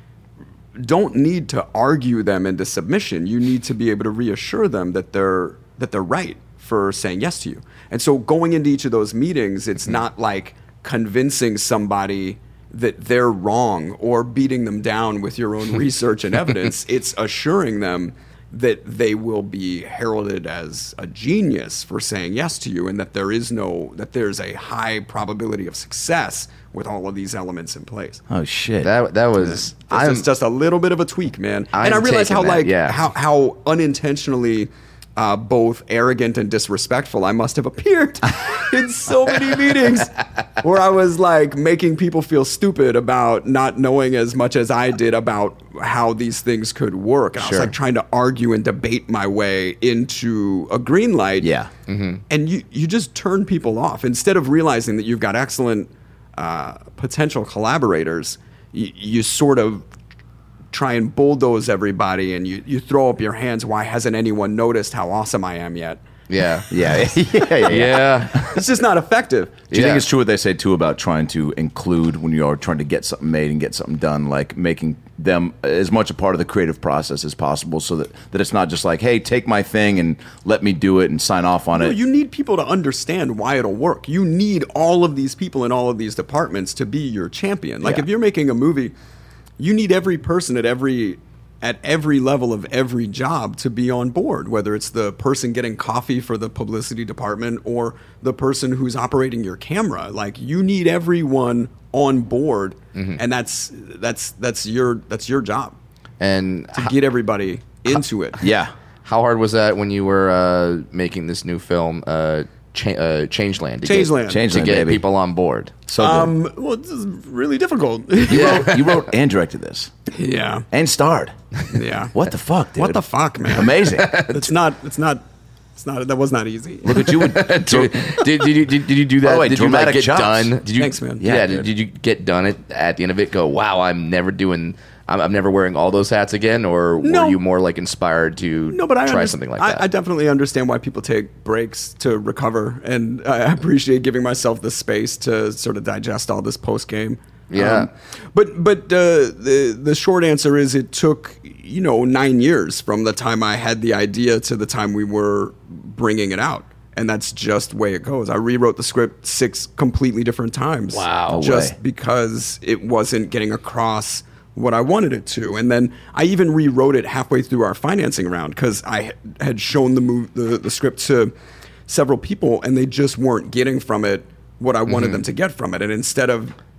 don't need to argue them into submission. You need to be able to reassure them that they're right for saying yes to you. And so going into each of those meetings, it's not like convincing somebody that they're wrong or beating them down with your own research and evidence. It's assuring them that they will be heralded as a genius for saying yes to you and that there's a high probability of success with all of these elements in place. Oh shit! That was It's just a little bit of a tweak, man. I'm And I realize how taking that, how unintentionally both arrogant and disrespectful I must have appeared in so many meetings where I was like making people feel stupid about not knowing as much as I did about how these things could work. And I was like trying to argue and debate my way into a green light. Yeah. And you just turn people off. Instead of realizing that you've got excellent potential collaborators, you sort of try and bulldoze everybody and you throw up your hands. Why hasn't anyone noticed how awesome I am yet? yeah. It's just not effective. Do you think it's true what they say too about trying to include when you are trying to get something made and get something done, like making them as much a part of the creative process as possible, so that it's not just like, hey, take my thing and let me do it and sign off on it. You need people to understand why it'll work. You need all of these people in all of these departments to be your champion. Like if you're making a movie, you need every person at every level of every job to be on board, whether it's the person getting coffee for the publicity department or the person who's operating your camera. Like you need everyone on board, and that's your job. And to get everybody into it. Yeah. how hard was that when you were making this new film, Changeland? To get baby. people on board. So good. Well, this is really difficult. You wrote and directed this. Yeah. And starred. Yeah. What the fuck, dude? What the fuck, man? Amazing. It's not. That was not easy. Look at you. Did you do that? By the way, did you like dramatic get chops. done? Did you, Thanks, man. Yeah. Yeah, did dude. you get done at the end of it? Go, wow! I'm never wearing all those hats again, or No. were you more like inspired to try something like that? I definitely understand why people take breaks to recover, and I appreciate giving myself the space to sort of digest all this post game. Yeah. But the short answer is it took 9 years from the time I had the idea to the time we were bringing it out. And that's just the way it goes. I rewrote the script 6 completely different times. Wow. Just because it wasn't getting across what I wanted it to. And then I even rewrote it halfway through our financing round because I had shown the script to several people and they just weren't getting from it what I wanted them to get from it. And instead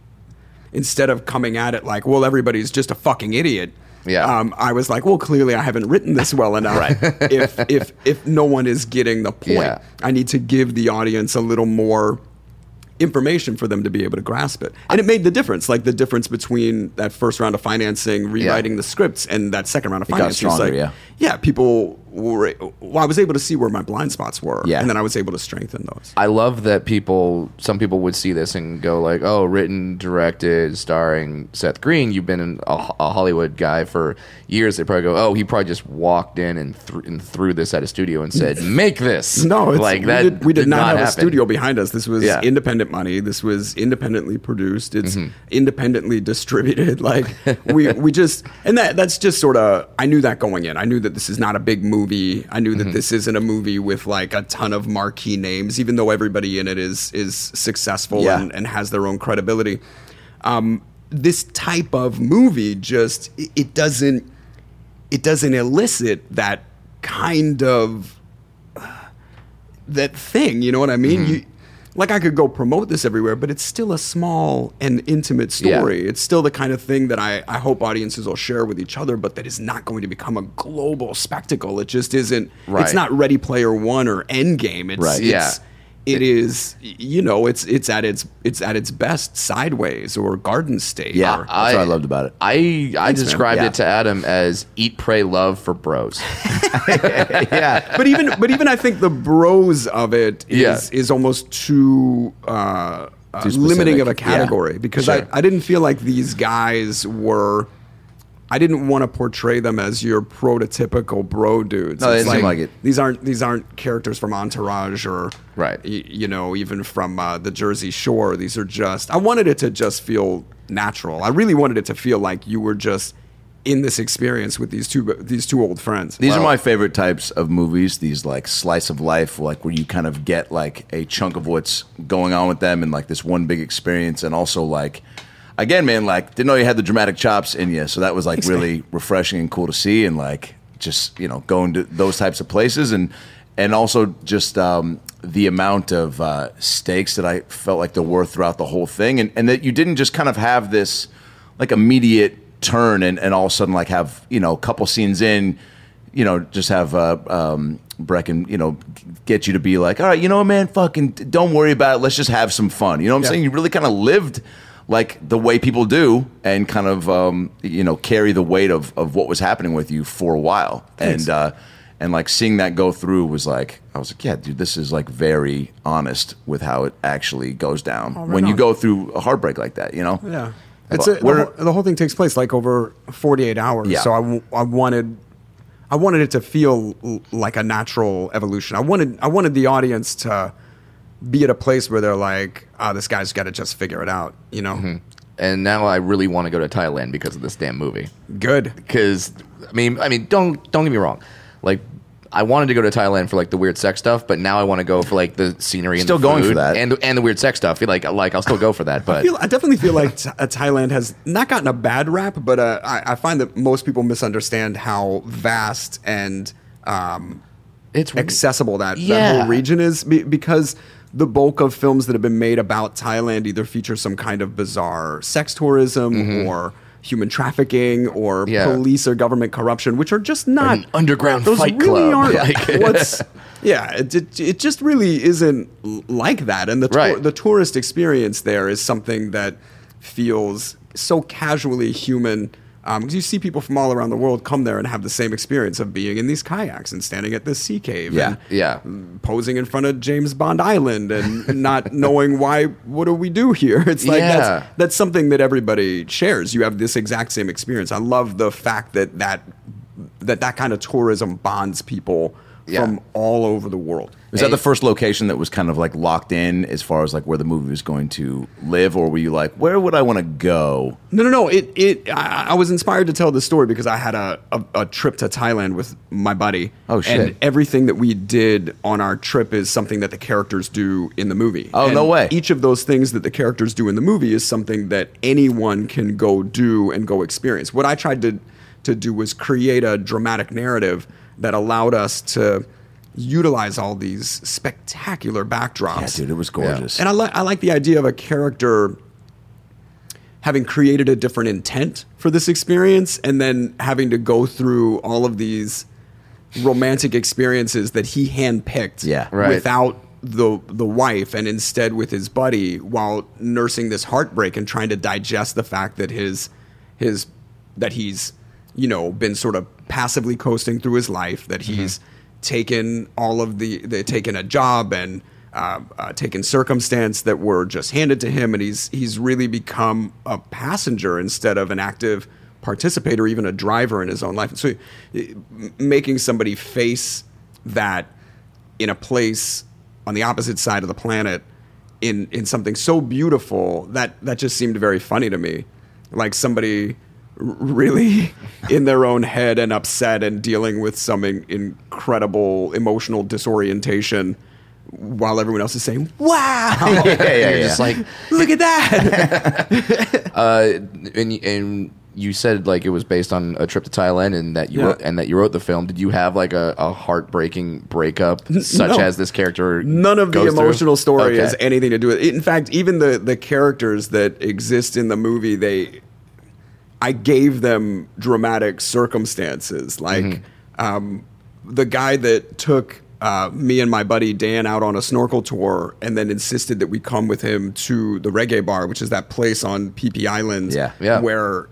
of coming at it like, well, everybody's just a fucking idiot. Yeah. I was like, well, clearly I haven't written this well enough. Right. If no one is getting the point, Yeah. I need to give the audience a little more information for them to be able to grasp it. And it made the difference, like the difference between that first round of financing, rewriting the scripts, and that second round of financing. got stronger, like, people were, I was able to see where my blind spots were, and then I was able to strengthen those. I love that some people would see this and go like, oh, written, directed, starring Seth Green. You've been a Hollywood guy for years. They probably go, oh, he probably just walked in and threw this at a studio and said, make this. No, it's, like we did not have happen. a studio behind us. This was independent money. This was independently produced. It's independently distributed. Like we just, and that's just sort of, I knew that going in. I knew that this is not a big movie. I knew that this isn't a movie with like a ton of marquee names, even though everybody in it is successful and has their own credibility. This type of movie just, it doesn't elicit that kind of that thing, you know what I mean? Like I could go promote this everywhere, but it's still a small and intimate story. It's still the kind of thing that I hope audiences will share with each other, but that is not going to become a global spectacle. It just isn't. Right. It's not Ready Player One or Endgame. It is, you know, it's at its best Sideways or Garden State. Yeah, that's what I loved about it. I described it to Adam as Eat, Pray, Love for bros. But even I think the bros of it is almost too limiting of a category because I didn't feel like these guys were. I didn't want to portray them as your prototypical bro dudes. No, they didn't seem like it. These aren't characters from Entourage or you know, even from the Jersey Shore. These are just. I wanted it to just feel natural. I really wanted it to feel like you were just in this experience with these two old friends. These are my favorite types of movies. These like slice of life, like where you kind of get like a chunk of what's going on with them in like this one big experience, and also like. Again, man, like, didn't know you had the dramatic chops in you, so that was, like, really refreshing and cool to see, and, like, just, you know, going to those types of places, and also just the amount of stakes that I felt like there were throughout the whole thing, and that you didn't just kind of have this, like, immediate turn and all of a sudden, like, have, you know, a couple scenes in, you know, just have Brecken, you know, get you to be like, all right, you know, man, fucking don't worry about it, let's just have some fun. You know what I'm saying? You really kind of lived... like the way people do, and kind of you know, carry the weight of what was happening with you for a while. Thanks. And like seeing that go through was like, I was like, yeah, dude, this is like very honest with how it actually goes down when you go through a heartbreak like that, you know? Yeah. The whole thing takes place like over 48 hours. Yeah. So I wanted it to feel like a natural evolution. I wanted the audience to be at a place where they're like, this guy's got to just figure it out, you know? And now I really want to go to Thailand because of this damn movie. Good. Because, I mean, don't get me wrong. Like, I wanted to go to Thailand for, like, the weird sex stuff, but now I want to go for, like, the scenery and still the going food for that. and the weird sex stuff. Like I'll still go for that. But I definitely feel like Thailand has not gotten a bad rap, but I find that most people misunderstand how vast and it's accessible that whole region is because... the bulk of films that have been made about Thailand either feature some kind of bizarre sex tourism or human trafficking or police or government corruption, which are just not an underground those fight really club. Aren't it just really isn't like that. And the tourist experience there is something that feels so casually human. Because you see people from all around the world come there and have the same experience of being in these kayaks and standing at this sea cave and posing in front of James Bond Island and not knowing what do we do here? It's like that's something that everybody shares. You have this exact same experience. I love the fact that kind of tourism bonds people from all over the world. Was that the first location that was kind of like locked in as far as like where the movie was going to live, or were you like, where would I want to go? No. I was inspired to tell this story because I had a trip to Thailand with my buddy. Oh shit! And everything that we did on our trip is something that the characters do in the movie. Oh, and no way! Each of those things that the characters do in the movie is something that anyone can go do and go experience. What I tried to do was create a dramatic narrative that allowed us to utilize all these spectacular backdrops. Yeah, dude, it was gorgeous. And I like the idea of a character having created a different intent for this experience and then having to go through all of these romantic experiences that he handpicked without the wife and instead with his buddy while nursing this heartbreak and trying to digest the fact that he's been sort of passively coasting through his life, that he's taken taken a job and taken circumstance that were just handed to him, and he's really become a passenger instead of an active participator, even a driver in his own life. So making somebody face that in a place on the opposite side of the planet in something so beautiful, that just seemed very funny to me. Like somebody really in their own head and upset and dealing with some incredible emotional disorientation while everyone else is saying, wow. You're just like, look at that. and you said like it was based on a trip to Thailand, and that you wrote the film. Did you have like a heartbreaking breakup such as this character? None of the emotional story Okay. has anything to do with it. In fact, even the characters that exist in the movie, I gave them dramatic circumstances. Like the guy that took me and my buddy Dan out on a snorkel tour and then insisted that we come with him to the Reggae Bar, which is that place on Phi Phi Island where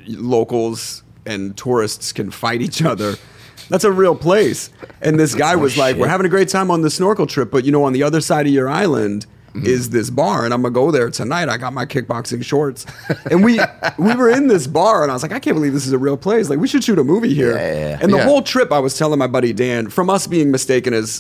locals and tourists can fight each other. That's a real place. And this guy was like, we're having a great time on the snorkel trip, but on the other side of your island is this bar, and I'm gonna go there tonight. I got my kickboxing shorts, and we were in this bar, and I was like, I can't believe this is a real place. Like, we should shoot a movie here. And the whole trip, I was telling my buddy Dan, from us being mistaken as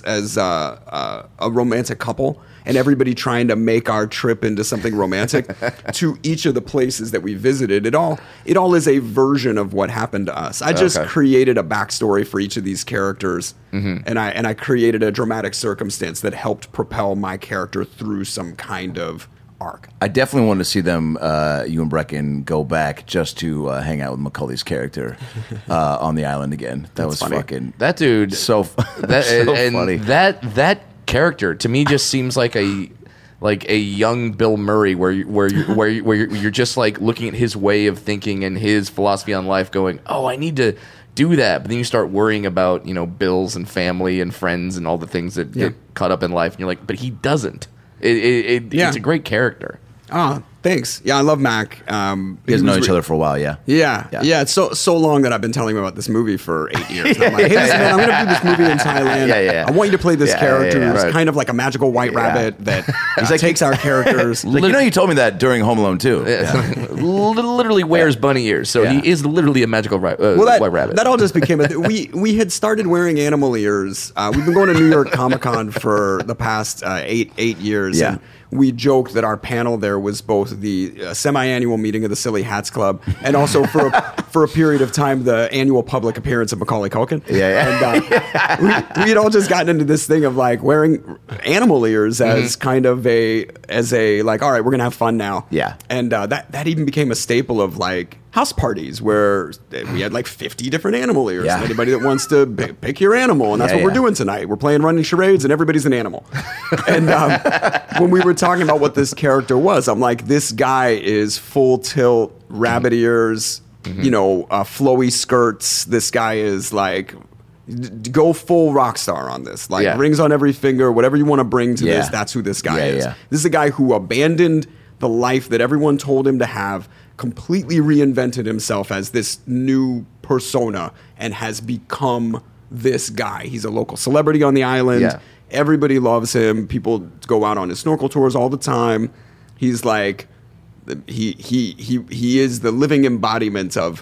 a romantic couple, and everybody trying to make our trip into something romantic, to each of the places that we visited, it all is a version of what happened to us. I just created a backstory for each of these characters, and I created a dramatic circumstance that helped propel my character through some kind of arc. I definitely wanted to see them, you and Brecken, go back just to hang out with Macaulay's character on the island again. That was funny. fucking That dude, so funny. That character to me just seems like a young Bill Murray, where you're just like looking at his way of thinking and his philosophy on life, going, oh, I need to do that, but then you start worrying about bills and family and friends and all the things that get caught up in life, and you're like, but he doesn't. It's a great character. Oh, thanks. Yeah, I love Mac. You guys know each other for a while, yeah? Yeah. It's so long that I've been telling him about this movie for 8 years. And I'm like, hey, listen, man, I'm going to do this movie in Thailand. I want you to play this character who's kind of like a magical white rabbit that takes our characters. Like, you told me that during Home Alone 2. Literally wears bunny ears, so he is literally a magical white rabbit. That all just became we had started wearing animal ears. We've been going to New York Comic Con for the past 8 years. Yeah. And we joked that our panel there was both the semi-annual meeting of the Silly Hats Club and also for a period of time the annual public appearance of Macaulay Culkin. And we had all just gotten into this thing of like wearing animal ears as kind of a like, all right, we're gonna have fun now. Yeah. And that even became a staple of like house parties where we had like 50 different animal ears. Yeah. Anybody that wants to pick your animal, and that's what we're doing tonight. We're playing running charades, and everybody's an animal. And when we were talking about what this character was, I'm like, this guy is full tilt, rabbit ears, flowy skirts. This guy is like, go full rock star on this. Like rings on every finger, whatever you want to bring to this, that's who this guy is. This is a guy who abandoned the life that everyone told him to have, completely reinvented himself as this new persona, and has become this guy. He's a local celebrity on the island. Yeah. Everybody loves him. People go out on his snorkel tours all the time. He's like, he is the living embodiment of,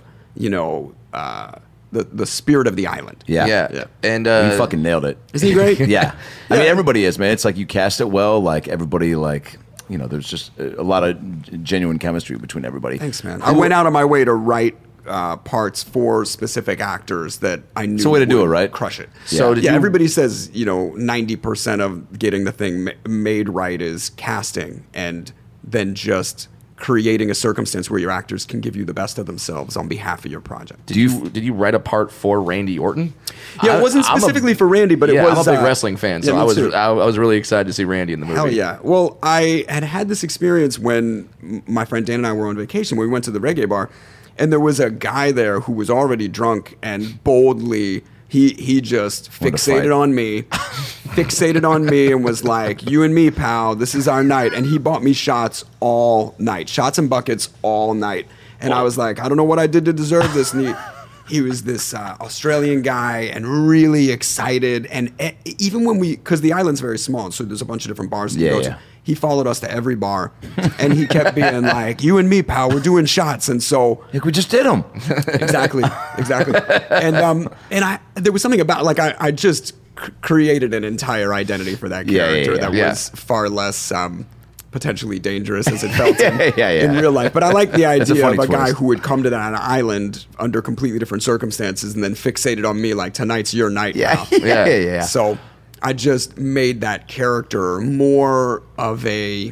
the spirit of the island. Yeah. And you fucking nailed it. Isn't he great? Yeah. I mean, everybody is, man. It's like you cast it well. Like everybody, like, there's just a lot of genuine chemistry between everybody. Thanks, man. I went out of my way to write parts for specific actors that I knew. It's a way to do it, right? Crush it. Yeah. So everybody says 90% of getting the thing made right is casting, and then just creating a circumstance where your actors can give you the best of themselves on behalf of your project. Did you write a part for Randy Orton? Yeah, it wasn't specifically for Randy, but it was. I'm a big wrestling fan, so I was really excited to see Randy in the movie. Hell yeah! Well, I had this experience when my friend Dan and I were on vacation. We went to the Reggae Bar, and there was a guy there who was already drunk and boldly. He just fixated on me and was like, "You and me, pal, this is our night." And he bought me shots all night, shots and buckets all night. And I was like, "I don't know what I did to deserve this." And he was this Australian guy and really excited. And even when because the island's very small, so there's a bunch of different bars to go to. He followed us to every bar, and he kept being like, "You and me, pal, we're doing shots." And so we just did them. Exactly. And there was something about I just created an entire identity for that character that was far less potentially dangerous as it felt in real life. But I like the idea of a guy who would come to that island under completely different circumstances and then fixated on me like, tonight's your night. Yeah. So I just made that character more of a,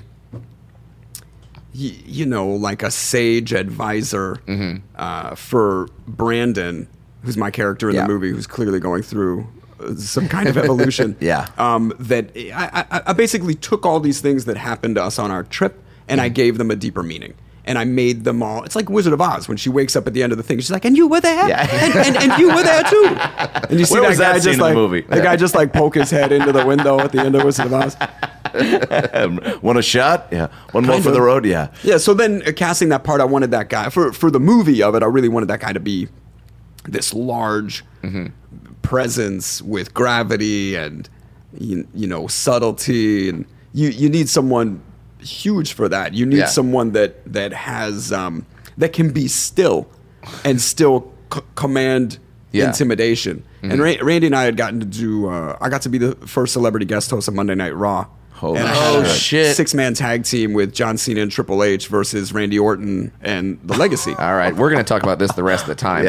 like a sage advisor for Brandon, who's my character in the movie, who's clearly going through some kind of evolution. That I basically took all these things that happened to us on our trip and I gave them a deeper meaning. And I made them all. It's like Wizard of Oz when she wakes up at the end of the thing. She's like, "And you were there, and you were there too." And you see that guy just like the guy just like poke his head into the window at the end of Wizard of Oz. Want a shot? Yeah. One more for the road? Yeah. Yeah. So then casting that part, I wanted that guy for the movie of it. I really wanted that guy to be this large presence with gravity and subtlety, and you need someone huge for that. You need someone that has that can be still and still command intimidation. And Randy and I had gotten to do I got to be the first celebrity guest host of Monday Night Raw. And I had a 6-man tag team with John Cena and Triple H versus Randy Orton and The Legacy. All right, we're going to talk about this the rest of the time.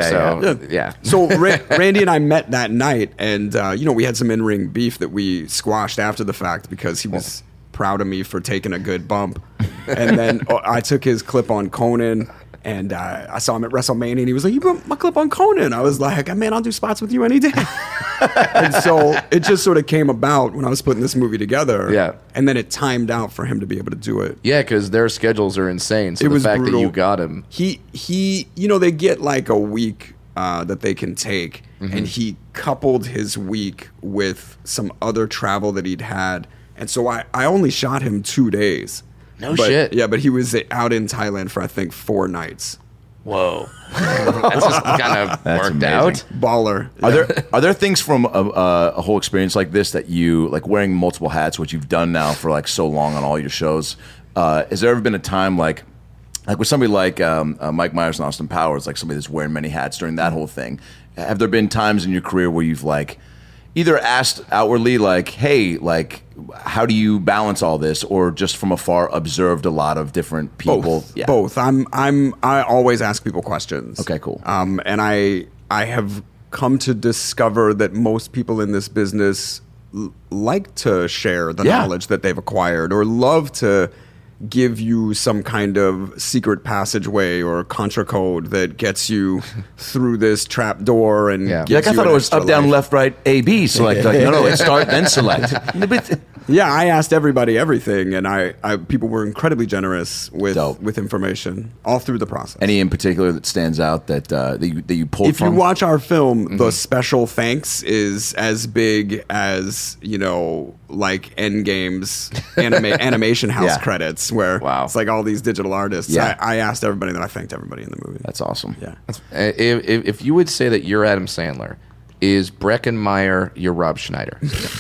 So Randy and I met that night, and we had some in-ring beef that we squashed after the fact because he was proud of me for taking a good bump. And then I took his clip on Conan, and I saw him at WrestleMania, and he was like, "You put my clip on Conan." I was like, "Man, I'll do spots with you any day." And so it just sort of came about when I was putting this movie together. Yeah. And then it timed out for him to be able to do it. Yeah, because their schedules are insane. So the fact brutal. That you got him. He they get like a week that they can take, and he coupled his week with some other travel that he'd had. And so I only shot him 2 days. No shit. Yeah, but he was out in Thailand for, I think, 4 nights. Whoa. That's just kind of worked out. Baller. Are there things from a whole experience like this that you, like wearing multiple hats, which you've done now for like so long on all your shows, has there ever been a time like with somebody like Mike Myers and Austin Powers, like somebody that's wearing many hats during that whole thing, have there been times in your career where you've like either asked outwardly, like, "Hey, like, how do you balance all this?" or just from afar observed a lot of different people? Both. I always ask people questions. Okay, cool. And I have come to discover that most people in this business like to share the knowledge that they've acquired, or love to give you some kind of secret passageway or contra code that gets you through this trap door and gives I you thought it was up, down, life. left, right, A, B, select. Like, no, it's start, then select. Yeah, I asked everybody everything, and I people were incredibly generous with information all through the process. Any in particular that stands out that you pulled if from? If you watch our film, the special thanks is as big as, like Endgame's animation house credits, where it's like all these digital artists. Yeah. I asked everybody that I thanked everybody in the movie. That's awesome. Yeah. If you would say that you're Adam Sandler, is Breckenmeyer your Rob Schneider?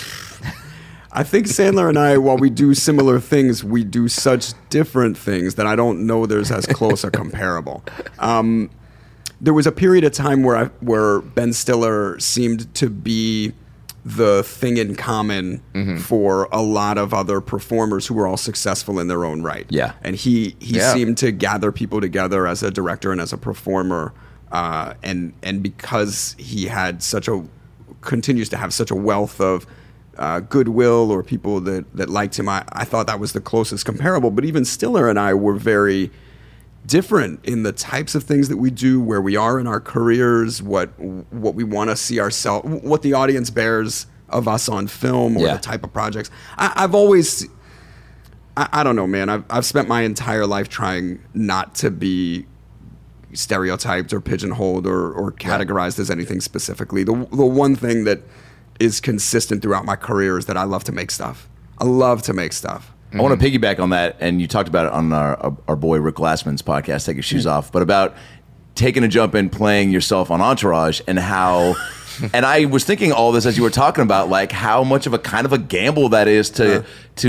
I think Sandler and I, while we do similar things, we do such different things that I don't know there's as close a comparable. There was a period of time where Ben Stiller seemed to be the thing in common for a lot of other performers who were all successful in their own right. Yeah. And he seemed to gather people together as a director and as a performer. And because he had continues to have such a wealth of goodwill or people that liked him, I thought that was the closest comparable. But even Stiller and I were very different in the types of things that we do, where we are in our careers, what we want to see ourselves, what the audience bears of us on film, or the type of projects. I've always, I don't know, man. I've spent my entire life trying not to be stereotyped or pigeonholed or categorized as anything specifically. The one thing that is consistent throughout my career is that I love to make stuff. I love to make stuff. I want to piggyback on that, and you talked about it on our boy Rick Glassman's podcast, Take Your Shoes Off, but about taking a jump and playing yourself on Entourage and how... And I was thinking all this as you were talking about, like how much of a kind of a gamble that is to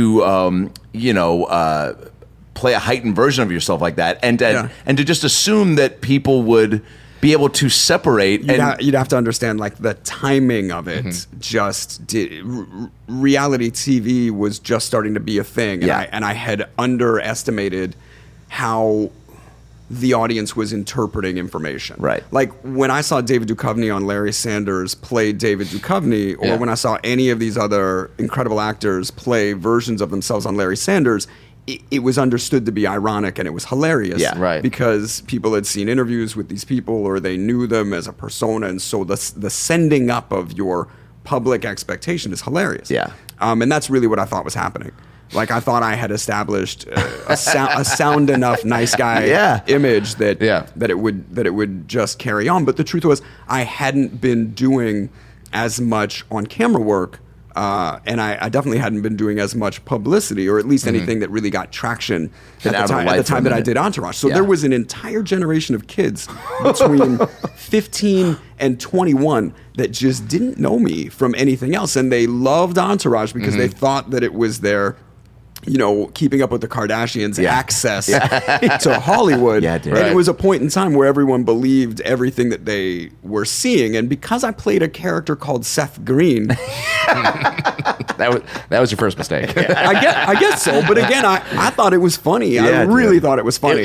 play a heightened version of yourself like that, and to just assume that people would be able to separate. You'd have to understand, like, the timing of it. Reality TV was just starting to be a thing, and I had underestimated how the audience was interpreting information. Right. Like, when I saw David Duchovny on Larry Sanders play David Duchovny, or when I saw any of these other incredible actors play versions of themselves on Larry Sanders, it was understood to be ironic, and it was hilarious. Yeah, right. Because people had seen interviews with these people, or they knew them as a persona, and so the sending up of your public expectation is hilarious. Yeah. And that's really what I thought was happening. Like, I thought I had established a sound enough nice guy image that it would just carry on. But the truth was, I hadn't been doing as much on camera work, and I definitely hadn't been doing as much publicity, or at least anything that really got traction at the time that I did Entourage. So there was an entire generation of kids between 15 and 21 that just didn't know me from anything else, and they loved Entourage because they thought that it was their, Keeping Up with the Kardashians access to Hollywood. Yeah, dude. And it was a point in time where everyone believed everything that they were seeing. And because I played a character called Seth Green, that was your first mistake. I guess so. But again, I thought it was funny. I really thought it was funny.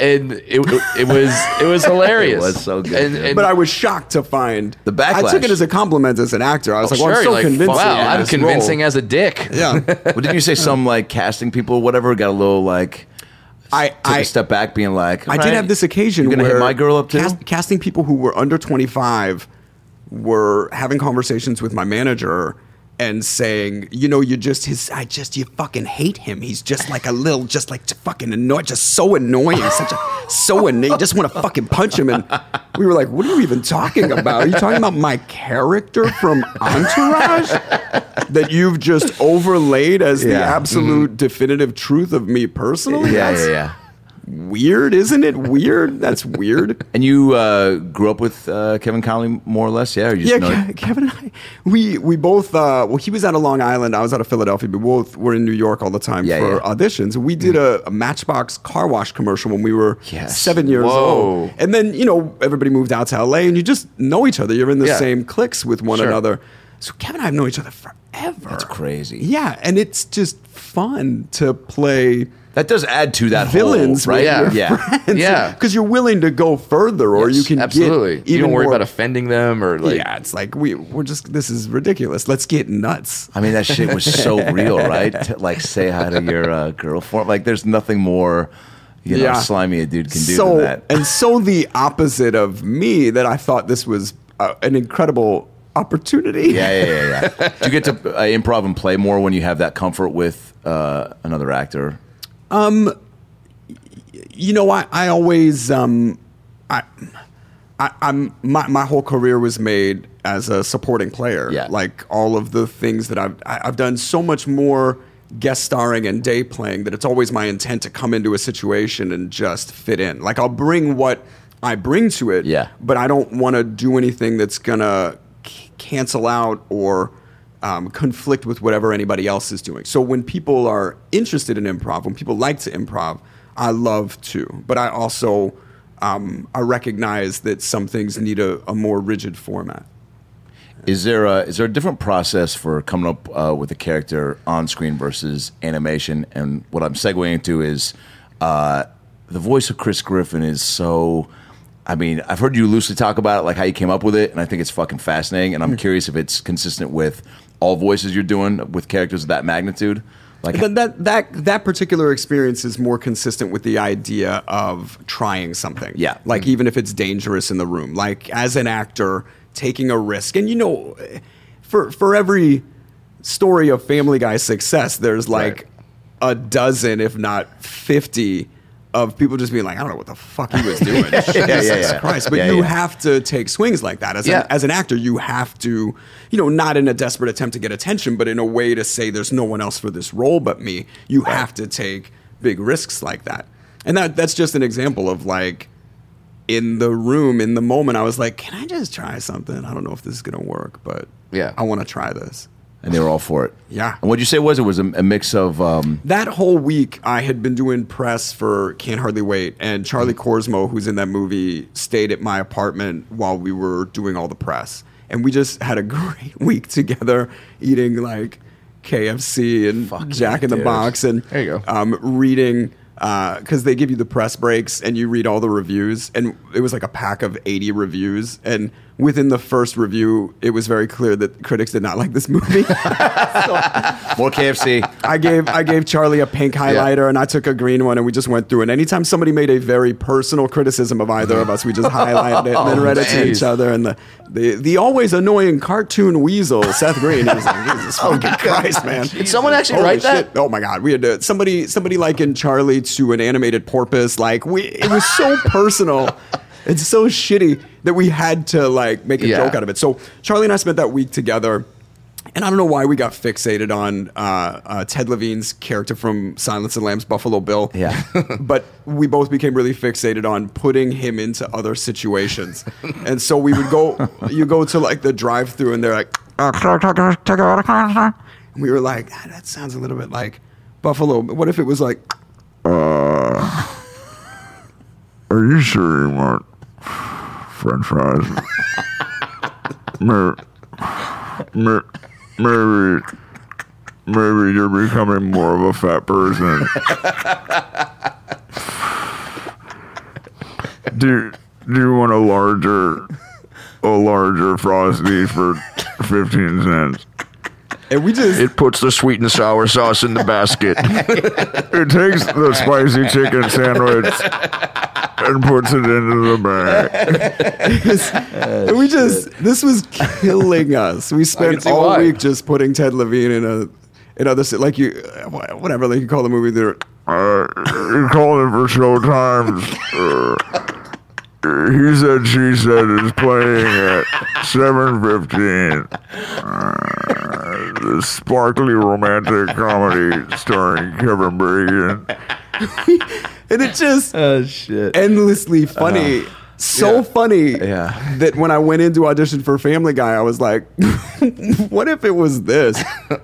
It was hilarious. It was so good. But I was shocked to find the backlash. I took it as a compliment as an actor. I was like, I'm so convincing. Wow, I'm convincing as a dick. Yeah. Well, didn't you say some like casting people, whatever, got a little like took a step back, being like, I did have this occasion where hit my girl up too. Casting people who were under 25 were having conversations with my manager and saying, you fucking hate him. He's just like fucking annoying, just so annoying, so annoying. You just want to fucking punch him. And we were like, what are you even talking about? Are you talking about my character from Entourage that you've just overlaid as the absolute definitive truth of me personally? Yeah. Weird, isn't it? Weird. That's weird. And you grew up with Kevin Connolly, more or less, yeah? Or you just Kevin and I, we both. He was out of Long Island. I was out of Philadelphia. We both were in New York all the time for auditions. We did a Matchbox car wash commercial when we were 7 years old. And then everybody moved out to LA, and you just know each other. You're in the same cliques with one another. So Kevin and I have known each other forever. That's crazy. Yeah, and it's just fun to play. That does add to that villains, whole, right? Yeah, because you're willing to go further, or you can absolutely. Get you don't worry more, about offending them, or like it's like we're just, this is ridiculous. Let's get nuts. I mean, that shit was so real, right? To like say hi to your girlfriend, like there's nothing more slimy a dude can do than that. And so the opposite of me, that I thought this was an incredible opportunity. Yeah. Do you get to improv and play more when you have that comfort with another actor? I always my whole career was made as a supporting player. Yeah. Like all of the things that I've done so much more guest starring and day playing that it's always my intent to come into a situation and just fit in. Like I'll bring what I bring to it, but I don't want to do anything that's gonna cancel out or conflict with whatever anybody else is doing. So when people are interested in improv, when people like to improv, I love to. But I also I recognize that some things need a more rigid format. Is there a different process for coming up with a character on screen versus animation? And what I'm segueing into is the voice of Chris Griffin is so... I mean, I've heard you loosely talk about it, like how you came up with it, and I think it's fucking fascinating. And I'm curious if it's consistent with all voices you're doing with characters of that magnitude. Like that particular experience is more consistent with the idea of trying something. Yeah, like even if it's dangerous in the room, like as an actor taking a risk. And for every story of Family Guy success, there's like a dozen, if not 50. of people just being like, I don't know what the fuck he was doing. Jesus Christ. But you have to take swings like that. As an actor, you have to, not in a desperate attempt to get attention, but in a way to say there's no one else for this role but me. You have to take big risks like that. And that's just an example of like, in the room, in the moment, I was like, can I just try something? I don't know if this is going to work, but I want to try this. And they were all for it. Yeah. And what'd you say it was a mix of... That whole week, I had been doing press for Can't Hardly Wait, and Charlie Korsmo, who's in that movie, stayed at my apartment while we were doing all the press. And we just had a great week together, eating like KFC and Jack in the Box, and there you go. Reading... because they give you the press breaks and you read all the reviews, and it was like a pack of 80 reviews, and within the first review it was very clear that critics did not like this movie. More KFC. I gave Charlie a pink highlighter and I took a green one, and we just went through, and anytime somebody made a very personal criticism of either of us, we just highlighted it and then read it to each other. And the always annoying cartoon weasel Seth Green, he was like, Jesus fucking Christ, man. Did someone actually write that? Oh my God, we had somebody likened Charlie to an animated porpoise. Like it was so personal. It's so shitty that we had to like make a joke out of it. So Charlie and I spent that week together, and I don't know why we got fixated on Ted Levine's character from Silence of the Lambs, Buffalo Bill. Yeah. But we both became really fixated on putting him into other situations. And so we would you go to like the drive-thru, and they're like, and we were like, that sounds a little bit like Buffalo. What if it was like, are you sure you want French fries? Maybe you're becoming more of a fat person. Do you want a larger Frosty for 15 cents? And it puts the sweet and sour sauce in the basket. It takes the spicy chicken sandwich and puts it into the bag. This was killing us. We spent all week just putting Ted Levine in other, like whatever they can call the movie. You called it for Showtimes. He Said, She Said is playing at 7:15. The sparkly romantic comedy starring Kevin Bacon. And it just endlessly funny. Funny that when I went in to audition for Family Guy, I was like, what if it was this?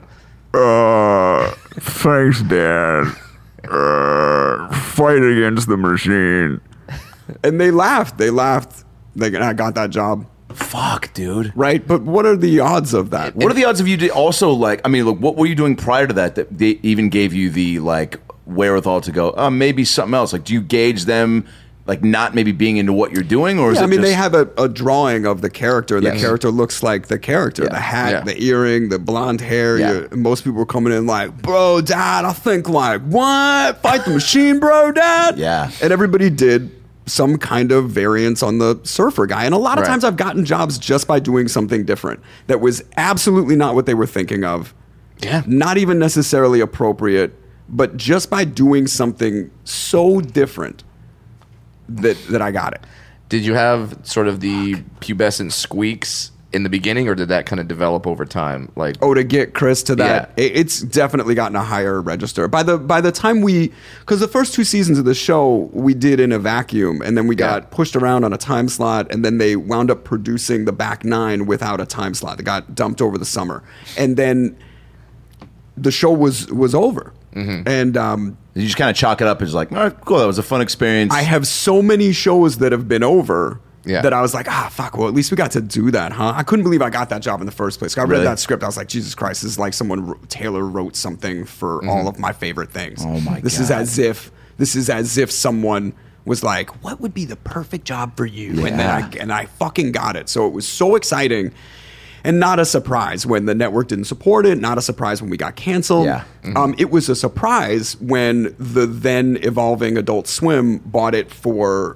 Thanks, Dad. Fight against the machine. And they laughed. I got that job. Fuck, dude. Right? But what are the odds of that? What are the odds of you also, like, I mean, look, what were you doing prior to that they even gave you the, like, wherewithal to go, maybe something else? Like, do you gauge them, like, not maybe being into what you're doing? Or is it they have a drawing of the character. The character looks like the character. Yeah. The hat, the earring, the blonde hair. Yeah. Most people were coming in like, bro, Dad, I think like, what? Fight the machine, bro, Dad? Yeah. And everybody did some kind of variance on the surfer guy. And a lot of times I've gotten jobs just by doing something different that was absolutely not what they were thinking of. Yeah. Not even necessarily appropriate, but just by doing something so different that I got it. Did you have sort of the pubescent squeaks in the beginning, or did that kind of develop over time? Like, to get Chris to that, it's definitely gotten a higher register. By the time because the first 2 seasons of the show we did in a vacuum, and then we got pushed around on a time slot, and then they wound up producing the back 9 without a time slot. They got dumped over the summer, and then the show was over. Mm-hmm. And you just kind of chalk it up as like, all right, cool, that was a fun experience. I have so many shows that have been over. Yeah. That I was like, fuck, well, at least we got to do that, huh? I couldn't believe I got that job in the first place. I read that script. I was like, Jesus Christ, this is like Taylor wrote something for all of my favorite things. Oh, my God. This is as if someone was like, what would be the perfect job for you? Yeah. And I fucking got it. So it was so exciting. And not a surprise when the network didn't support it. Not a surprise when we got canceled. Yeah. It was a surprise when the then evolving Adult Swim bought it for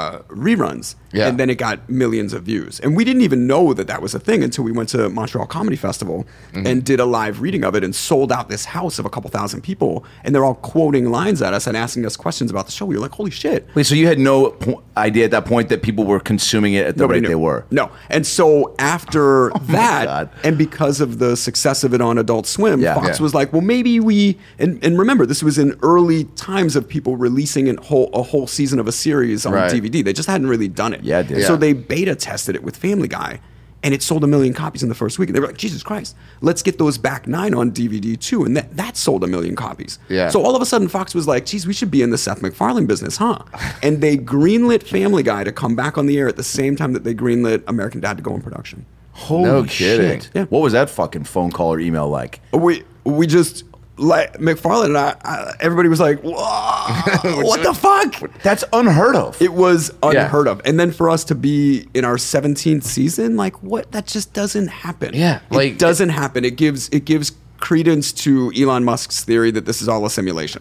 reruns. Yeah. And then it got millions of views. And we didn't even know that that was a thing until we went to Montreal Comedy Festival and did a live reading of it and sold out this house of a couple thousand people. And they're all quoting lines at us and asking us questions about the show. We were like, holy shit. Wait, so you had no idea at that point that people were consuming it at the Nobody rate knew. they were? No. And so after that, God. and because of the success of it on Adult Swim, Yeah. Fox Yeah. was like, well, maybe we, and remember, this was in early times of people releasing a whole season of a series on Right. DVD. They just hadn't really done it. Yeah, it did. So Yeah. they beta tested it with Family Guy, and it sold 1 million copies in the first week. And they were like, Jesus Christ, let's get those back 9 on DVD too. And that sold 1 million copies. Yeah. So all of a sudden, Fox was like, geez, we should be in the Seth MacFarlane business, huh? And they greenlit Family Guy to come back on the air at the same time that they greenlit American Dad to go in production. Holy No kidding. shit. Yeah. What was that fucking phone call or email like? We just, like, MacFarlane and I everybody was like, whoa, what the fuck? That's unheard of. It was unheard of. And then for us to be in our 17th season, like, what? That just doesn't happen. Yeah, it doesn't happen. It gives credence to Elon Musk's theory that this is all a simulation.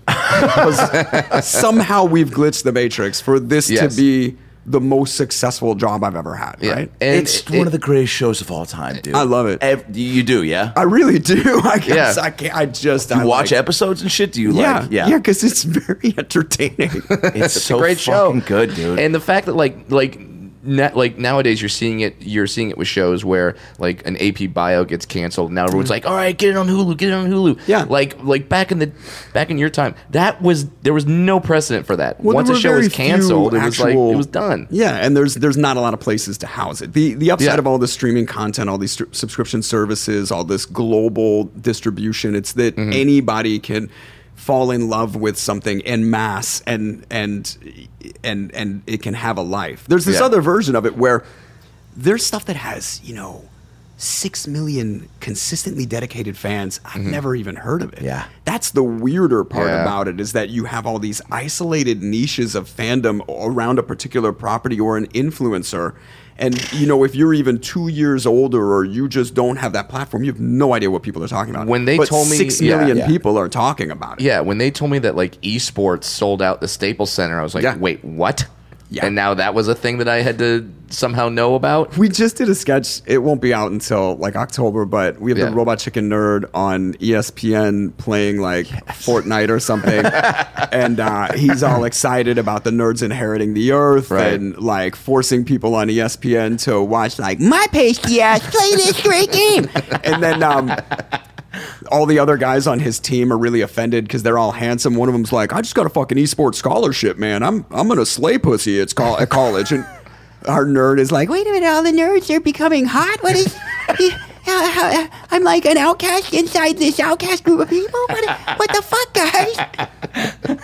Because somehow we've glitched the matrix for this Yes. to be the most successful job I've ever had. Yeah. Right? And It's one of the greatest shows of all time, dude. I love it. You do, yeah? I really do. I guess Yeah. I can't. I just Do you I watch like, episodes and shit? Do you Yeah, like? yeah, because it's very entertaining. It's so a great show. fucking good, dude. And the fact that like nowadays you're seeing it with shows where like an AP bio gets canceled. Now everyone's like, all right, get it on Hulu. Yeah. Like back in your time, there was no precedent for that. Well, Once there a were show very was canceled, few it was like actual- it was done. Yeah, and there's not a lot of places to house it. The upside Yeah. of all this streaming content, all these subscription services, all this global distribution, it's that anybody can fall in love with something en masse and it can have a life. There's this Yeah. other version of it where there's stuff that has, 6 million consistently dedicated fans. I've never even heard of it. Yeah. That's the weirder part Yeah. about it, is that you have all these isolated niches of fandom around a particular property or an influencer. And, if you're even 2 years older or you just don't have that platform, you have no idea what people are talking about. When they But told me- 6 yeah, million yeah. people are talking about it. Yeah, when they told me that like esports sold out the Staples Center, I was like, Yeah. wait, what? Yeah. And now that was a thing that I had to somehow know about. We just did a sketch. It won't be out until like October, but we have Yeah. the Robot Chicken Nerd on ESPN playing like Fortnite or something. And he's all excited about the nerds inheriting the earth Right. and like forcing people on ESPN to watch like my pasty ass play this great game. And then all the other guys on his team are really offended because they're all handsome. One of them's like, I just got a fucking esports scholarship, man. I'm gonna slay pussy at college. And our nerd is like, wait a minute, all the nerds are becoming hot. What is? I'm like an outcast inside this outcast group of people. What the fuck, guys?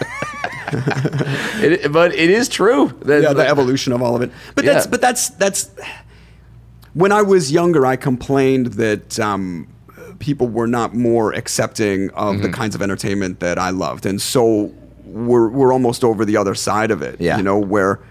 But it is true. Yeah, the evolution of all of it. But Yeah. that's when I was younger, I complained that people were not more accepting of the kinds of entertainment that I loved, and so we're almost over the other side of it. Yeah. Where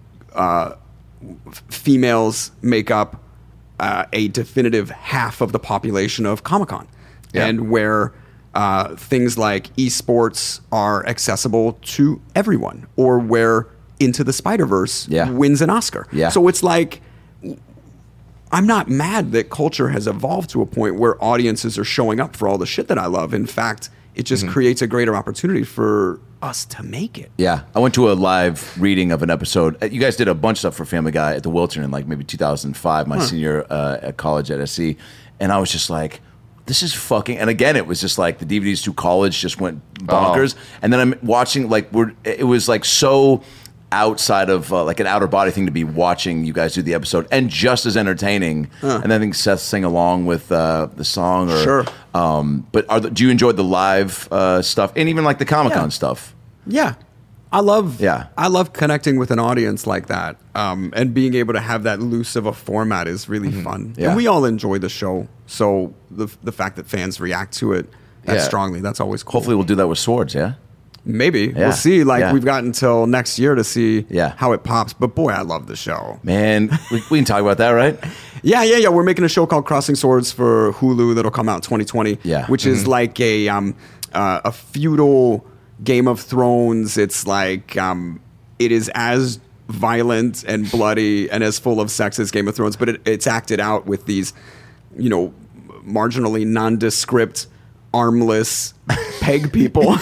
females make up a definitive half of the population of Comic-Con, Yeah. and where things like esports are accessible to everyone, or where Into the Spider-Verse Yeah. wins an Oscar. Yeah. So it's like, I'm not mad that culture has evolved to a point where audiences are showing up for all the shit that I love. In fact, it just creates a greater opportunity for us to make it. Yeah, I went to a live reading of an episode. You guys did a bunch of stuff for Family Guy at the Wiltern in like maybe 2005, my senior at college at SC, and I was just like, this is fucking. And again, it was just like the DVDs to college just went bonkers, and then I'm watching like it was like so outside of like an outer body thing to be watching you guys do the episode, and just as entertaining. And I think Seth sang along with the song. Or, Sure. But do you enjoy the live stuff and even like the Comic-Con Yeah. stuff? Yeah. I love connecting with an audience like that. And being able to have that loose of a format is really fun. Yeah. And we all enjoy the show. So the fact that fans react to it that Yeah. strongly, that's always cool. Hopefully, we'll do that with Swords. Yeah. Maybe. Yeah. We'll see. Like, Yeah. we've got until next year to see Yeah. how it pops. But boy, I love the show. Man, we can talk about that, right? Yeah. We're making a show called Crossing Swords for Hulu that'll come out in 2020. Yeah. Which is like a a feudal Game of Thrones. It's like it is as violent and bloody and as full of sex as Game of Thrones, but it's acted out with these, marginally nondescript, armless peg people.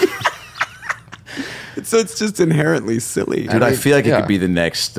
So it's just inherently silly. Dude, I feel like it Yeah. could be the next,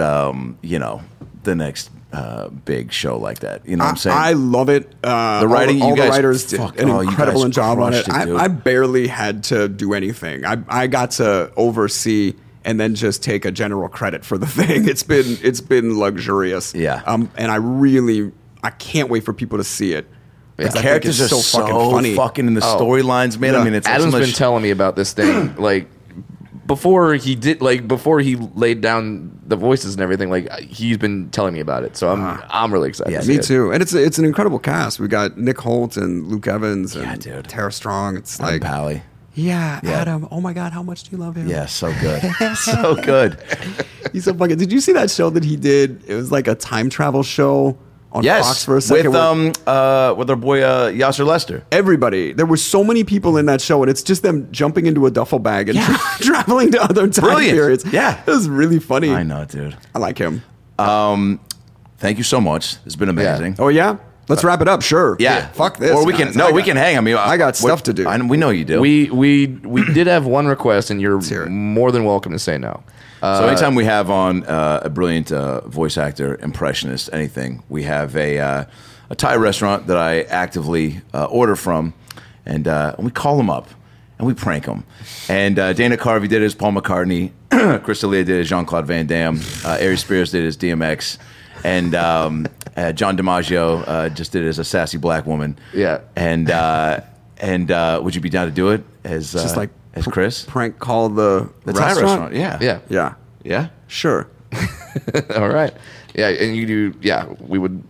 the next big show like that. You know what I'm saying? I love it. The writing, all you the guys- writers did fuck, an oh, you incredible guys job on it. crushed it, dude. I barely had to do anything. I got to oversee and then just take a general credit for the thing. It's been luxurious. Yeah. And I can't wait for people to see it. the 'Cause I think characters are it's so fucking funny. in the storylines, man. Yeah. I mean, it's Adam's so been much- telling me about this thing, like before he laid down the voices and everything. Like he's been telling me about it, so I'm really excited. to see Me it. too. And it's an incredible cast. We got Nick Holt and Luke Evans and dude. Tara Strong. It's Adam like, Pally. yeah, Adam. Oh my God, how much do you love him? Yeah, so good. So good. He's so fucking. Did you see that show that he did? It was like a time travel show on Yes. Fox for a second. with our boy Yasser Lester. Everybody. There were so many people in that show, and it's just them jumping into a duffel bag and traveling to other time Brilliant. periods. Yeah. It was really funny. I know, dude. I like him. Thank you so much. It's been amazing. Oh yeah. Let's wrap it up. Sure. Yeah. Fuck this. Or we guys. can I got- hang. I mean, I got stuff to do. We know you do. We did have one request, and you're hear it. more than welcome to say no. So anytime we have on a brilliant voice actor, impressionist, anything, we have a Thai restaurant that I actively order from, and we call them up and we prank them. And Dana Carvey did his Paul McCartney, Chris D'Elia did his Jean-Claude Van Damme, Ari Spears did his DMX, and John DiMaggio just did it as a sassy black woman. Yeah. And would you be down to do it as Just like as Chris? Prank call the Thai restaurant. Yeah. Yeah. Yeah. Yeah. Sure. All right. Yeah, and you do. Yeah, we would.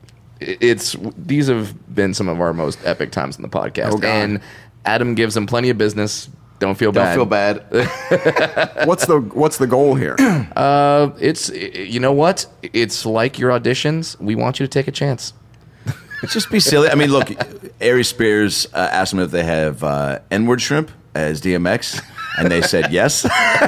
These have been some of our most epic times in the podcast, Oh, God. and Adam gives them plenty of business. Don't feel Don't bad. feel bad. What's the goal here? It's you know what? It's like your auditions. We want you to take a chance. Just be silly. I mean, look, Ari Spears asked them if they have N-word shrimp as DMX, and they said yes.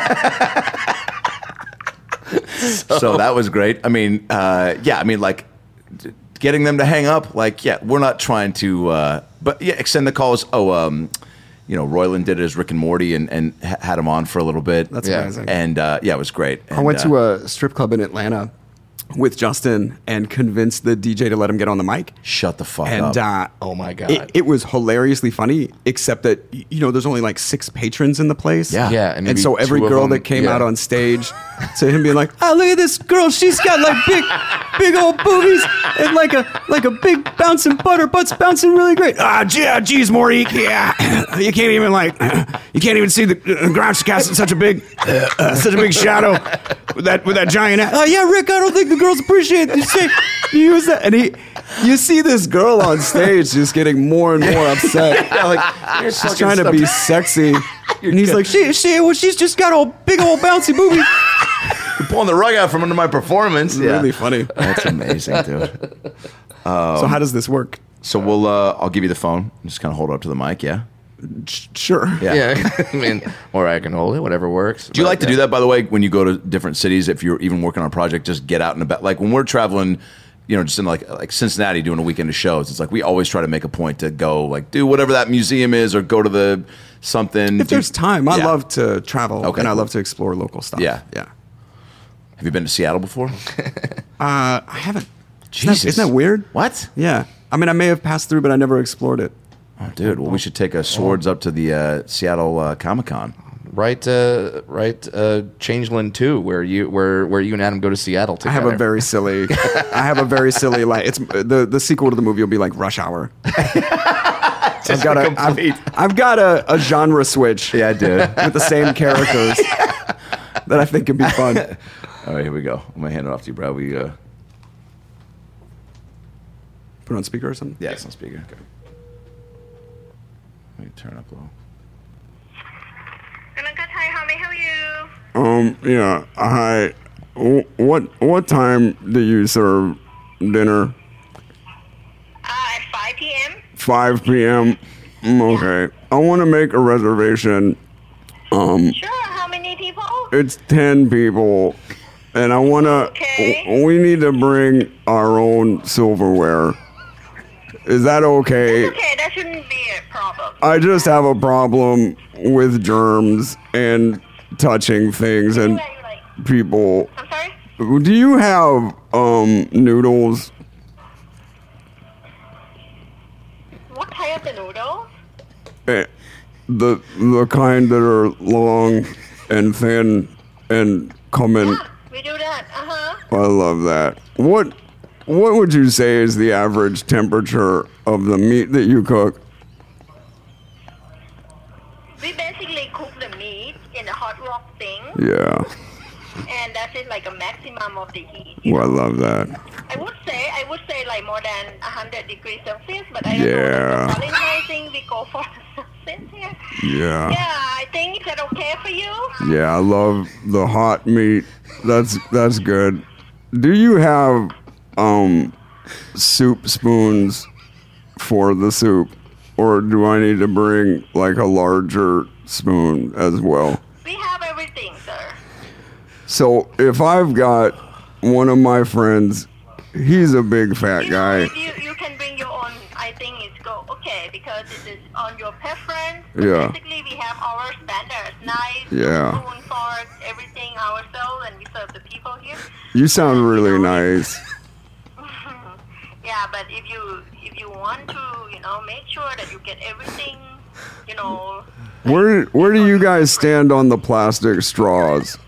So that was great. I mean, like getting them to hang up. Like, yeah, we're not trying to, but yeah, extend the calls. Royland did it as Rick and Morty and had him on for a little bit. That's Yeah. amazing. And it was great. I went to a strip club in Atlanta with Justin and convinced the DJ to let him get on the mic. Shut the fuck And up. Oh my God. it was hilariously funny, except that there's only like 6 patrons in the place. Yeah. Yeah, and And maybe so every 2 of girl them- that came yeah. out on stage to him being like, "Oh, look at this girl! She's got like big old boobies and like a big bouncing butt's bouncing really great." Geez, Maury, yeah, you can't even see the ground. She's casting such a big shadow with that giant ass. Oh yeah, Rick, I don't think the girls appreciate it. You use that, and you see this girl on stage just getting more and more upset. She's trying to be sexy. And he's like, she's just got a big old bouncy boobies. You're pulling the rug out from under my performance. It's really funny. That's amazing, dude. So how does this work? So I'll give you the phone. Just kind of hold it up to the mic, yeah? Sure. Yeah. Yeah, I mean, or I can hold it, whatever works. Do you like to do that, by the way, when you go to different cities, if you're even working on a project, just get out and about? Like when we're traveling, just in like Cincinnati doing a weekend of shows, it's like we always try to make a point to go like do whatever that museum is or go to the something. If there's time, I love to travel Okay, and I cool. love to explore local stuff. Yeah. Yeah. Have you been to Seattle before? I haven't. Jesus. Isn't that weird? What? Yeah. I mean, I may have passed through, but I never explored it. Oh, dude, well, we should take swords up to the Seattle Comic-Con. Right, Changeland 2, where you and Adam go to Seattle I together. have a very silly like it's the sequel to the movie will be like Rush Hour. I've got a genre switch. Yeah, dude. With the same characters that I think can be fun. All right, here we go. I'm going to hand it off to you, bro. Put it on speaker or something? Yeah, it's on speaker. Okay. Let me turn up low. Hi, how may I help you? Yeah. Hi. What time do you serve dinner? At 5 p.m. 5 p.m. Okay. want to make a reservation. Sure, how many people? It's 10 people, and I want to. Okay. We need to bring our own silverware. Is that okay? Okay, that shouldn't be a problem. I just have a problem with germs and touching things and What you like? people. I'm sorry? Do you have noodles? What type of the noodles? The kind that are long and thin and come in. Yeah, we do that. Uh-huh. I love that. What would you say is the average temperature of the meat that you cook? We basically cook the meat in the hot rock thing, Yeah. and that's it, like a maximum of the heat. Well, I love that. I would say like more than 100 degrees Celsius, but I don't Yeah. know the Fahrenheit thing. We go for the Celsius here. Yeah. Yeah, I think, is that okay for you? Yeah, I love the hot meat. That's good. Do you have soup spoons for the soup, or do I need to bring like a larger spoon as well? We have everything, sir. So if I've got one of my friends, he's a big fat You know, guy. if you can bring your own, I think it's okay, because it is on your preference. Yeah. Basically, we have our standards, knives, Yeah. spoon, forks, everything ourselves, and we serve the people here. You sound really nice. Yeah, but if you want to, make sure that you get everything, Where do you guys stand on the plastic straws?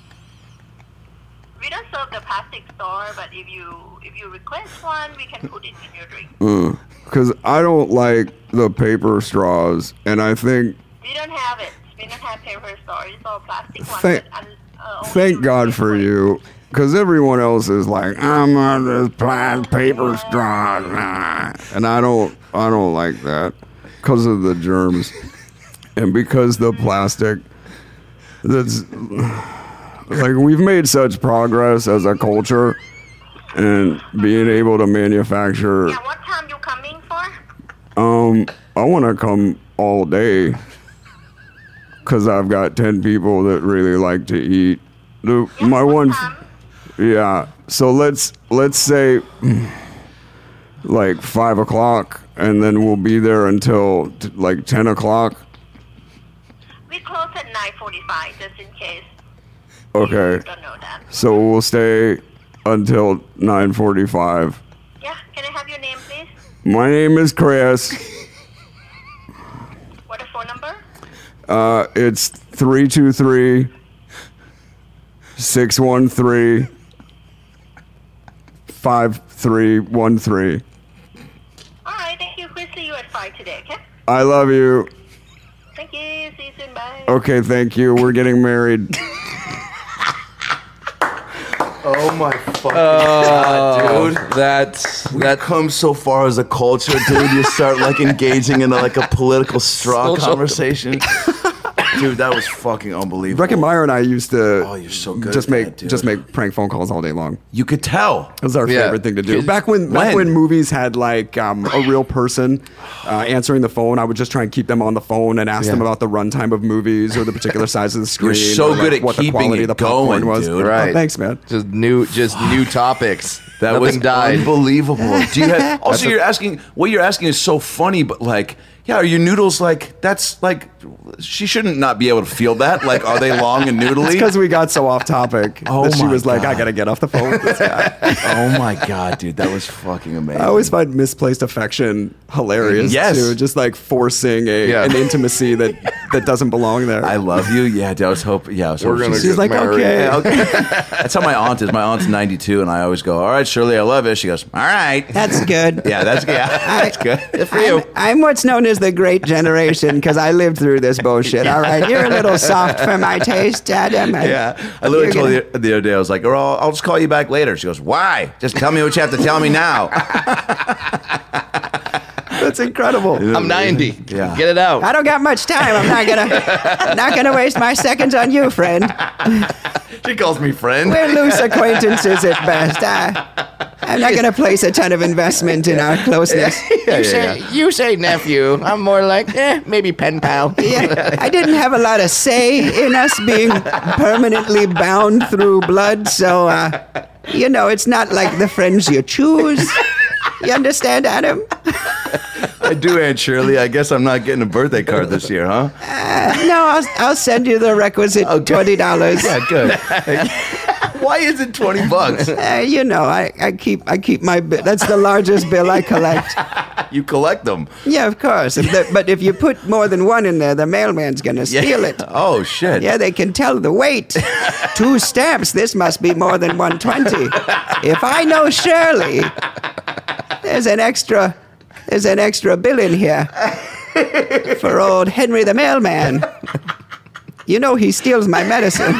We don't serve the plastic store, but if you request one, we can put it in your drink. Because I don't like the paper straws, and I think We don't have it. We don't have paper store. It's all plastic ones. Thank- but, only thank you God for request. you. Because everyone else is like, I'm on this paper straw, and I don't like that because of the germs and because the plastic. That's like we've made such progress as a culture, and being able to manufacture. Yeah, what time you coming for? I want to come all day because I've got 10 people that really like to eat. My what one. time? Yeah. So let's say like 5 o'clock, and then we'll be there until like 10 o'clock. We close at 9:45, just in case. Okay. You don't know that. So we'll stay until 9:45. Yeah, can I have your name, please? My name is Chris. What a phone number? It's 323-613-5313. All right, thank you. We'll see you at 5 today, okay? I love you. Thank you. See you soon. Bye. Okay, thank you. We're getting married. Oh my fucking god, dude! That Come so far as a culture, dude. You start like engaging in like a political straw Social- conversation. Dude, that was fucking unbelievable. Breckenmeyer and I used to Oh, you're so good just at make that, dude. just make prank phone calls all day long. You could tell. It was our Yeah. favorite thing to do. Kids- Back when movies had like a real person answering the phone, I would just try and keep them on the phone and ask them about the runtime of movies or the particular size of the screen. You're so or, good like, at what the keeping quality it of the popcorn going, was. dude. Right. Oh, thanks, man. just new topics. That Nothing was died. unbelievable. Do you have, also, you're asking what you're asking is so funny, but like, yeah, are your noodles like? That's like, she shouldn't not be able to feel that. Like, are they long and noodly? Because we got so off topic Oh that she my was like, God. I got to get off the phone with this guy. Oh my god, dude, that was fucking amazing. I always find misplaced affection hilarious, Yes. too. Just like forcing Yeah. an intimacy that doesn't belong there. I love you. Yeah, dude, I was hoping. Yeah, I was We're hoping gonna she's- She's like, married. okay. That's how my aunt is. My aunt's 92, and I always go, "All right, Shirley, I love you." She goes, "All right." That's good. Yeah, that's good. Good for you. I'm what's known as the great generation because I lived through this bullshit. All right, you're a little soft for my taste, Adam. Yeah, I literally You're told gonna- her the other day. I was like, "Or I'll just call you back later." She goes, "Why? Just tell me what you have to tell me now." That's incredible. I'm 90. Yeah. Get it out. I don't got much time. I'm not gonna waste my seconds on you, friend. She calls me friend. We're loose acquaintances at best. I'm not going to place a ton of investment in our closeness. You say nephew. I'm more like, maybe pen pal. Yeah, I didn't have a lot of say in us being permanently bound through blood, so, it's not like the friends you choose. You understand, Adam? I do, Aunt Shirley. I guess I'm not getting a birthday card this year, huh? No, I'll send you the requisite $20. Yeah, good. Why is it $20? I keep my bill. That's the largest bill I collect. You collect them. Yeah, of course. But if you put more than one in there, the mailman's gonna steal it. Oh shit. Yeah, they can tell the weight. 2 stamps. This must be more than 120. If I know Shirley, there's an extra bill in here for old Henry the mailman. He steals my medicine.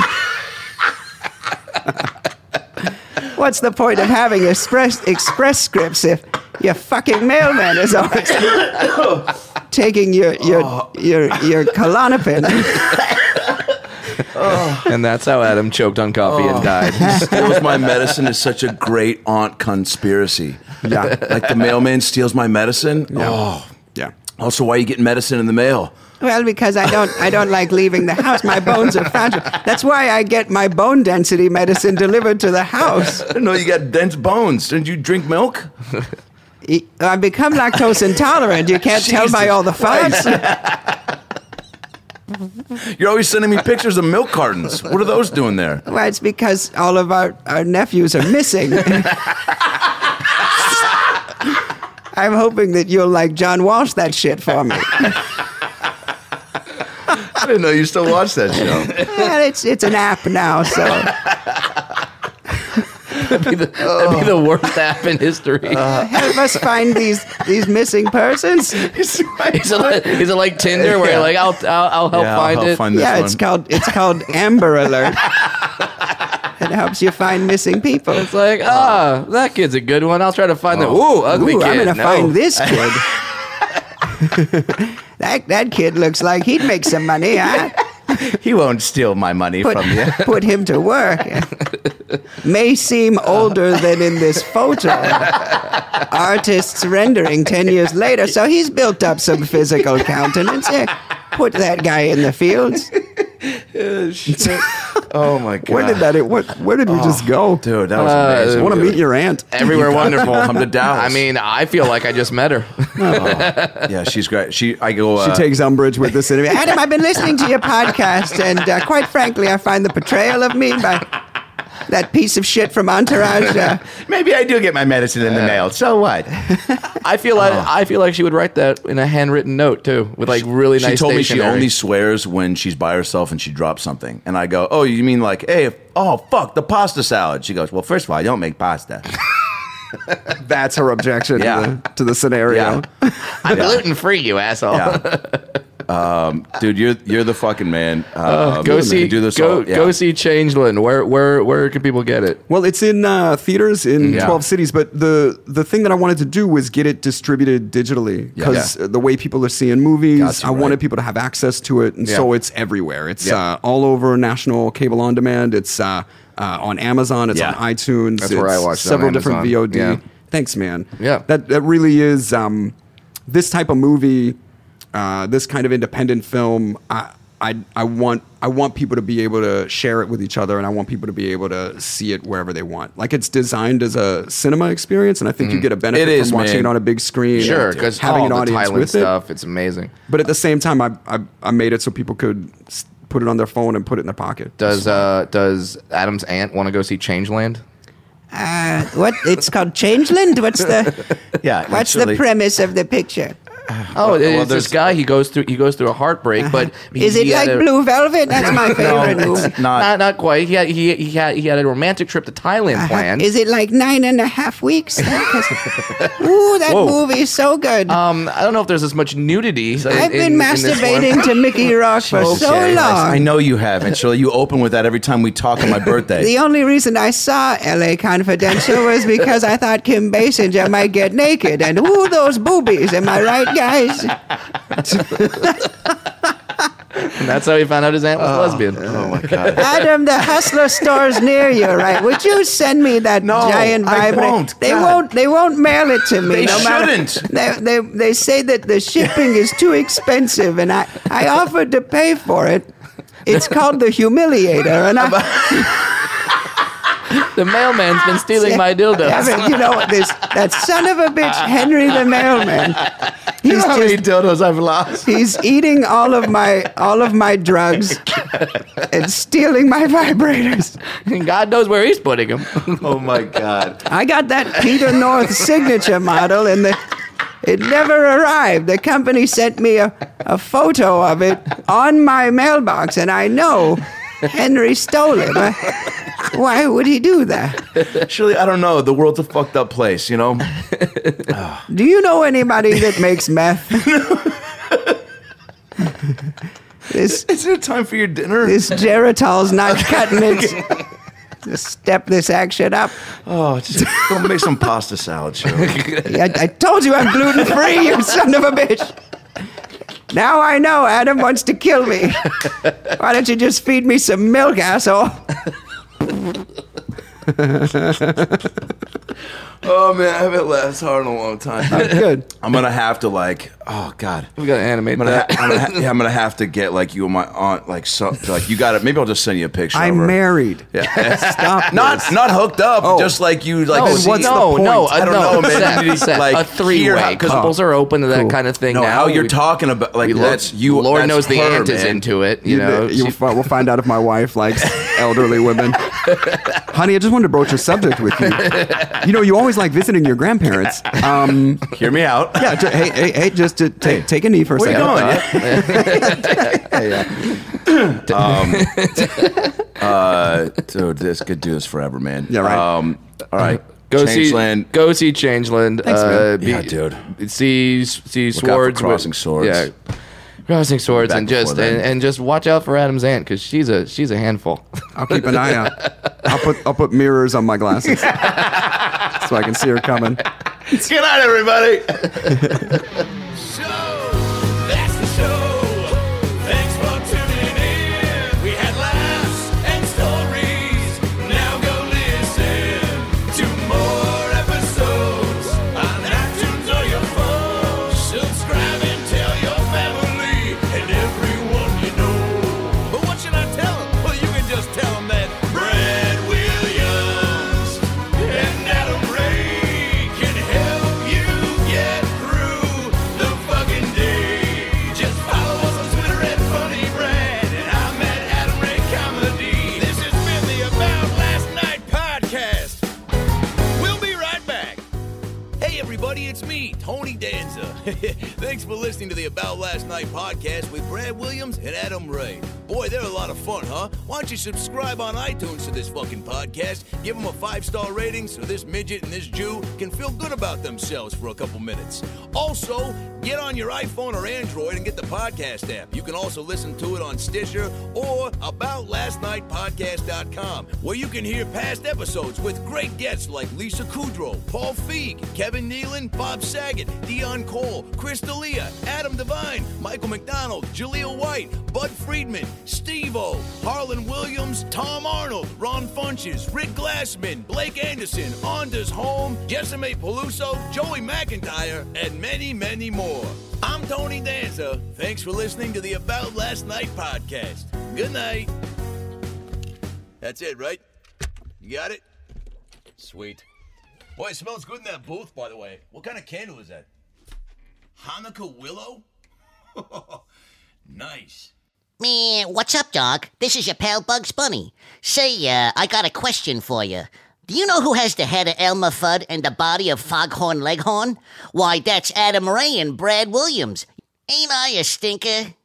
What's the point of having express scripts if your fucking mailman is always taking your Klonopin? And that's how Adam choked on coffee and died. Steals my medicine is such a great aunt conspiracy. Yeah. Like the mailman steals my medicine. Yeah. Oh. Yeah. Also, why are you getting medicine in the mail? Well, because I don't like leaving the house. My bones are fragile. That's why I get my bone density medicine delivered to the house. I didn't know you got dense bones. Didn't you drink milk? I've become lactose intolerant. You can't tell by all the farts. You're always sending me pictures of milk cartons. What are those doing there? Well, it's because all of our nephews are missing. I'm hoping that you'll like John Walsh that shit for me. I didn't know you still watch that show. Well, it's an app now, so. That'd be the worst app in history. Help us find these missing persons. Is it like Tinder where you're like, I'll help find it? Yeah, it's called Amber Alert. It helps you find missing people. It's like, that kid's a good one. I'll try to find them. Ooh, ugly kid. I'm gonna find this kid. That kid looks like he'd make some money, huh? He won't steal my money from you. Put him to work. May seem older than in this photo. Artist's rendering 10 years later, so he's built up some physical countenance. Put that guy in the fields. Oh my god! Where did we just go, dude? That was amazing. I want to meet your aunt. Everywhere wonderful. Come to Dallas. I mean, I feel like I just met her. Yeah, she's great. She takes umbrage with this interview. Adam, I've been listening to your podcast, and quite frankly, I find the portrayal of me by that piece of shit from Entourage. Maybe I do get my medicine in the mail. So what? I feel like she would write that in a handwritten note too, with like really nice. She told me she stationery. only swears when she's by herself and she drops something, and I go, "Oh, you mean like, hey, fuck the pasta salad?" She goes, "Well, first of all, I don't make pasta." That's her objection to the scenario. Yeah. I'm gluten free, you asshole. Yeah. Dude, you're the fucking man. Go see Changeland. Where can people get it? Well, it's in theaters in 12 cities, but the thing that I wanted to do was get it distributed digitally because the way people are seeing movies, I wanted people to have access to it, and so it's everywhere. It's all over national cable on demand. It's on Amazon. It's on iTunes. That's where I watched it, several on different Amazon. VOD. Yeah. Thanks, man. Yeah, that really is this type of movie. This kind of independent film, I want people to be able to share it with each other, and I want people to be able to see it wherever they want. Like, it's designed as a cinema experience, and I think you get a benefit from watching it on a big screen. Sure, because having an audience Thailand with stuff, it's amazing. But at the same time, I made it so people could put it on their phone and put it in their pocket. Does Adam's aunt want to go see Changeland? What? It's called Changeland? What's the premise of the picture? It's this guy. He goes through a heartbreak, but is it like Blue Velvet? That's my favorite movie. Not quite. He had a romantic trip to Thailand planned. Is it like 9.5 weeks? Ooh, that movie is so good. I don't know if there's as much nudity. I've been masturbating to Mickey Rourke for so long. I know you have, and Shirley, you open with that every time we talk on my birthday. The only reason I saw L.A. Confidential was because I thought Kim Basinger might get naked, and those boobies. Am I right, guys? And that's how he found out his aunt was lesbian. Oh my god. Adam, the Hustler store's near you, right? Would you send me that giant I vibrator? won't. They God. won't. They won't mail it to me. They matter- shouldn't. They say that the shipping is too expensive, and I offered to pay for it. It's called the Humiliator, and The mailman's been stealing my dildos. I mean, you know that son of a bitch, Henry the mailman. You know how many dildos I've lost? He's eating all of my drugs and stealing my vibrators. And God knows where he's putting them. Oh my god. I got that Peter North signature model, and it never arrived. The company sent me a photo of it on my mailbox, and I know Henry stole it. Why would he do that? Shirley, I don't know. The world's a fucked up place, you know? Do you know anybody that makes meth? Is it time for your dinner? This Geritol's not cutting it. Just step this action up. Oh, just go make some pasta salad, Shirley. I told you I'm gluten-free, you son of a bitch. Now I know Adam wants to kill me. Why don't you just feed me some milk, asshole? Oh man, I haven't laughed hard in a long time. Good. I'm gonna have to oh god. We gotta animate I'm that. I'm gonna have to get you and my aunt you got it. Maybe I'll just send you a picture. I'm of her. married. Yeah. Stop. Not hooked up. Oh. Just like you No, Then see- what's the point? I don't know, man. Set, Like, a three-way. hear- Couples are open to that kind of thing No, now. how you're talking about that's you. Lord that's knows the her, aunt is man. into it. You know, We'll find out if my wife likes elderly women. Honey, I just wanted to broach a subject with you. You know, you always like visiting your grandparents. Hear me out. Yeah, hey, just to take a knee for a Where you second. going? Dude, this could do this forever, man. Yeah, right. All right. Go Changeland. see Changeland. Thanks, man. Yeah, dude. See Look out for Swords. Crossing Swords. Yeah, Crossing Swords, Back and before just then. and just watch out for Adam's aunt because she's a handful. I'll keep an eye out. I'll put mirrors on my glasses so I can see her coming. Good night, everybody. That's the show. Thanks for tuning in. We had laughs and stories. Now go listen to more episodes on iTunes or your phone. Subscribe and tell your family and everyone you know. But what should I tell them? Well, you can just tell them that Brad Williams and Adam Ray can help you get through the fucking day. Just follow us on Twitter at Funny Brad, and I'm at Adam Ray Comedy. This has been the About Last Night podcast. We'll be right back. Hey everybody, it's me, Tony Danza. Thanks for listening to the About Last Night podcast with Brad Williams and Adam Ray. Boy, they're a lot of fun, huh? Why don't you subscribe on iTunes to this fucking podcast? Give them a 5-star rating so this midget and this Jew can feel good about themselves for a couple minutes. Also, get on your iPhone or Android and get the podcast app. You can also listen to it on Stitcher or AboutLastNightPodcast.com, where you can hear past episodes with great guests like Lisa Kudrow, Paul Feig, Kevin Nealon, Bob Saget, Dion Cole, Chris D'Elia, Adam Devine, Michael McDonald, Jaleel White, Bud Friedman, Steve-O, Harlan Williams, Tom Arnold, Ron Funches, Rick Glassman, Blake Anderson, Anders Holm, Jessime Peluso, Joey McIntyre, and many, many more. I'm Tony Danza. Thanks for listening to the About Last Night podcast. Good night. That's it, right? You got it? Sweet. Boy, it smells good in that booth, by the way. What kind of candle is that? Hanukkah willow? Nice. Man, what's up, dog? This is your pal Bugs Bunny. Say, I got a question for you. Do you know who has the head of Elmer Fudd and the body of Foghorn Leghorn? Why, that's Adam Ray and Brad Williams. Ain't I a stinker?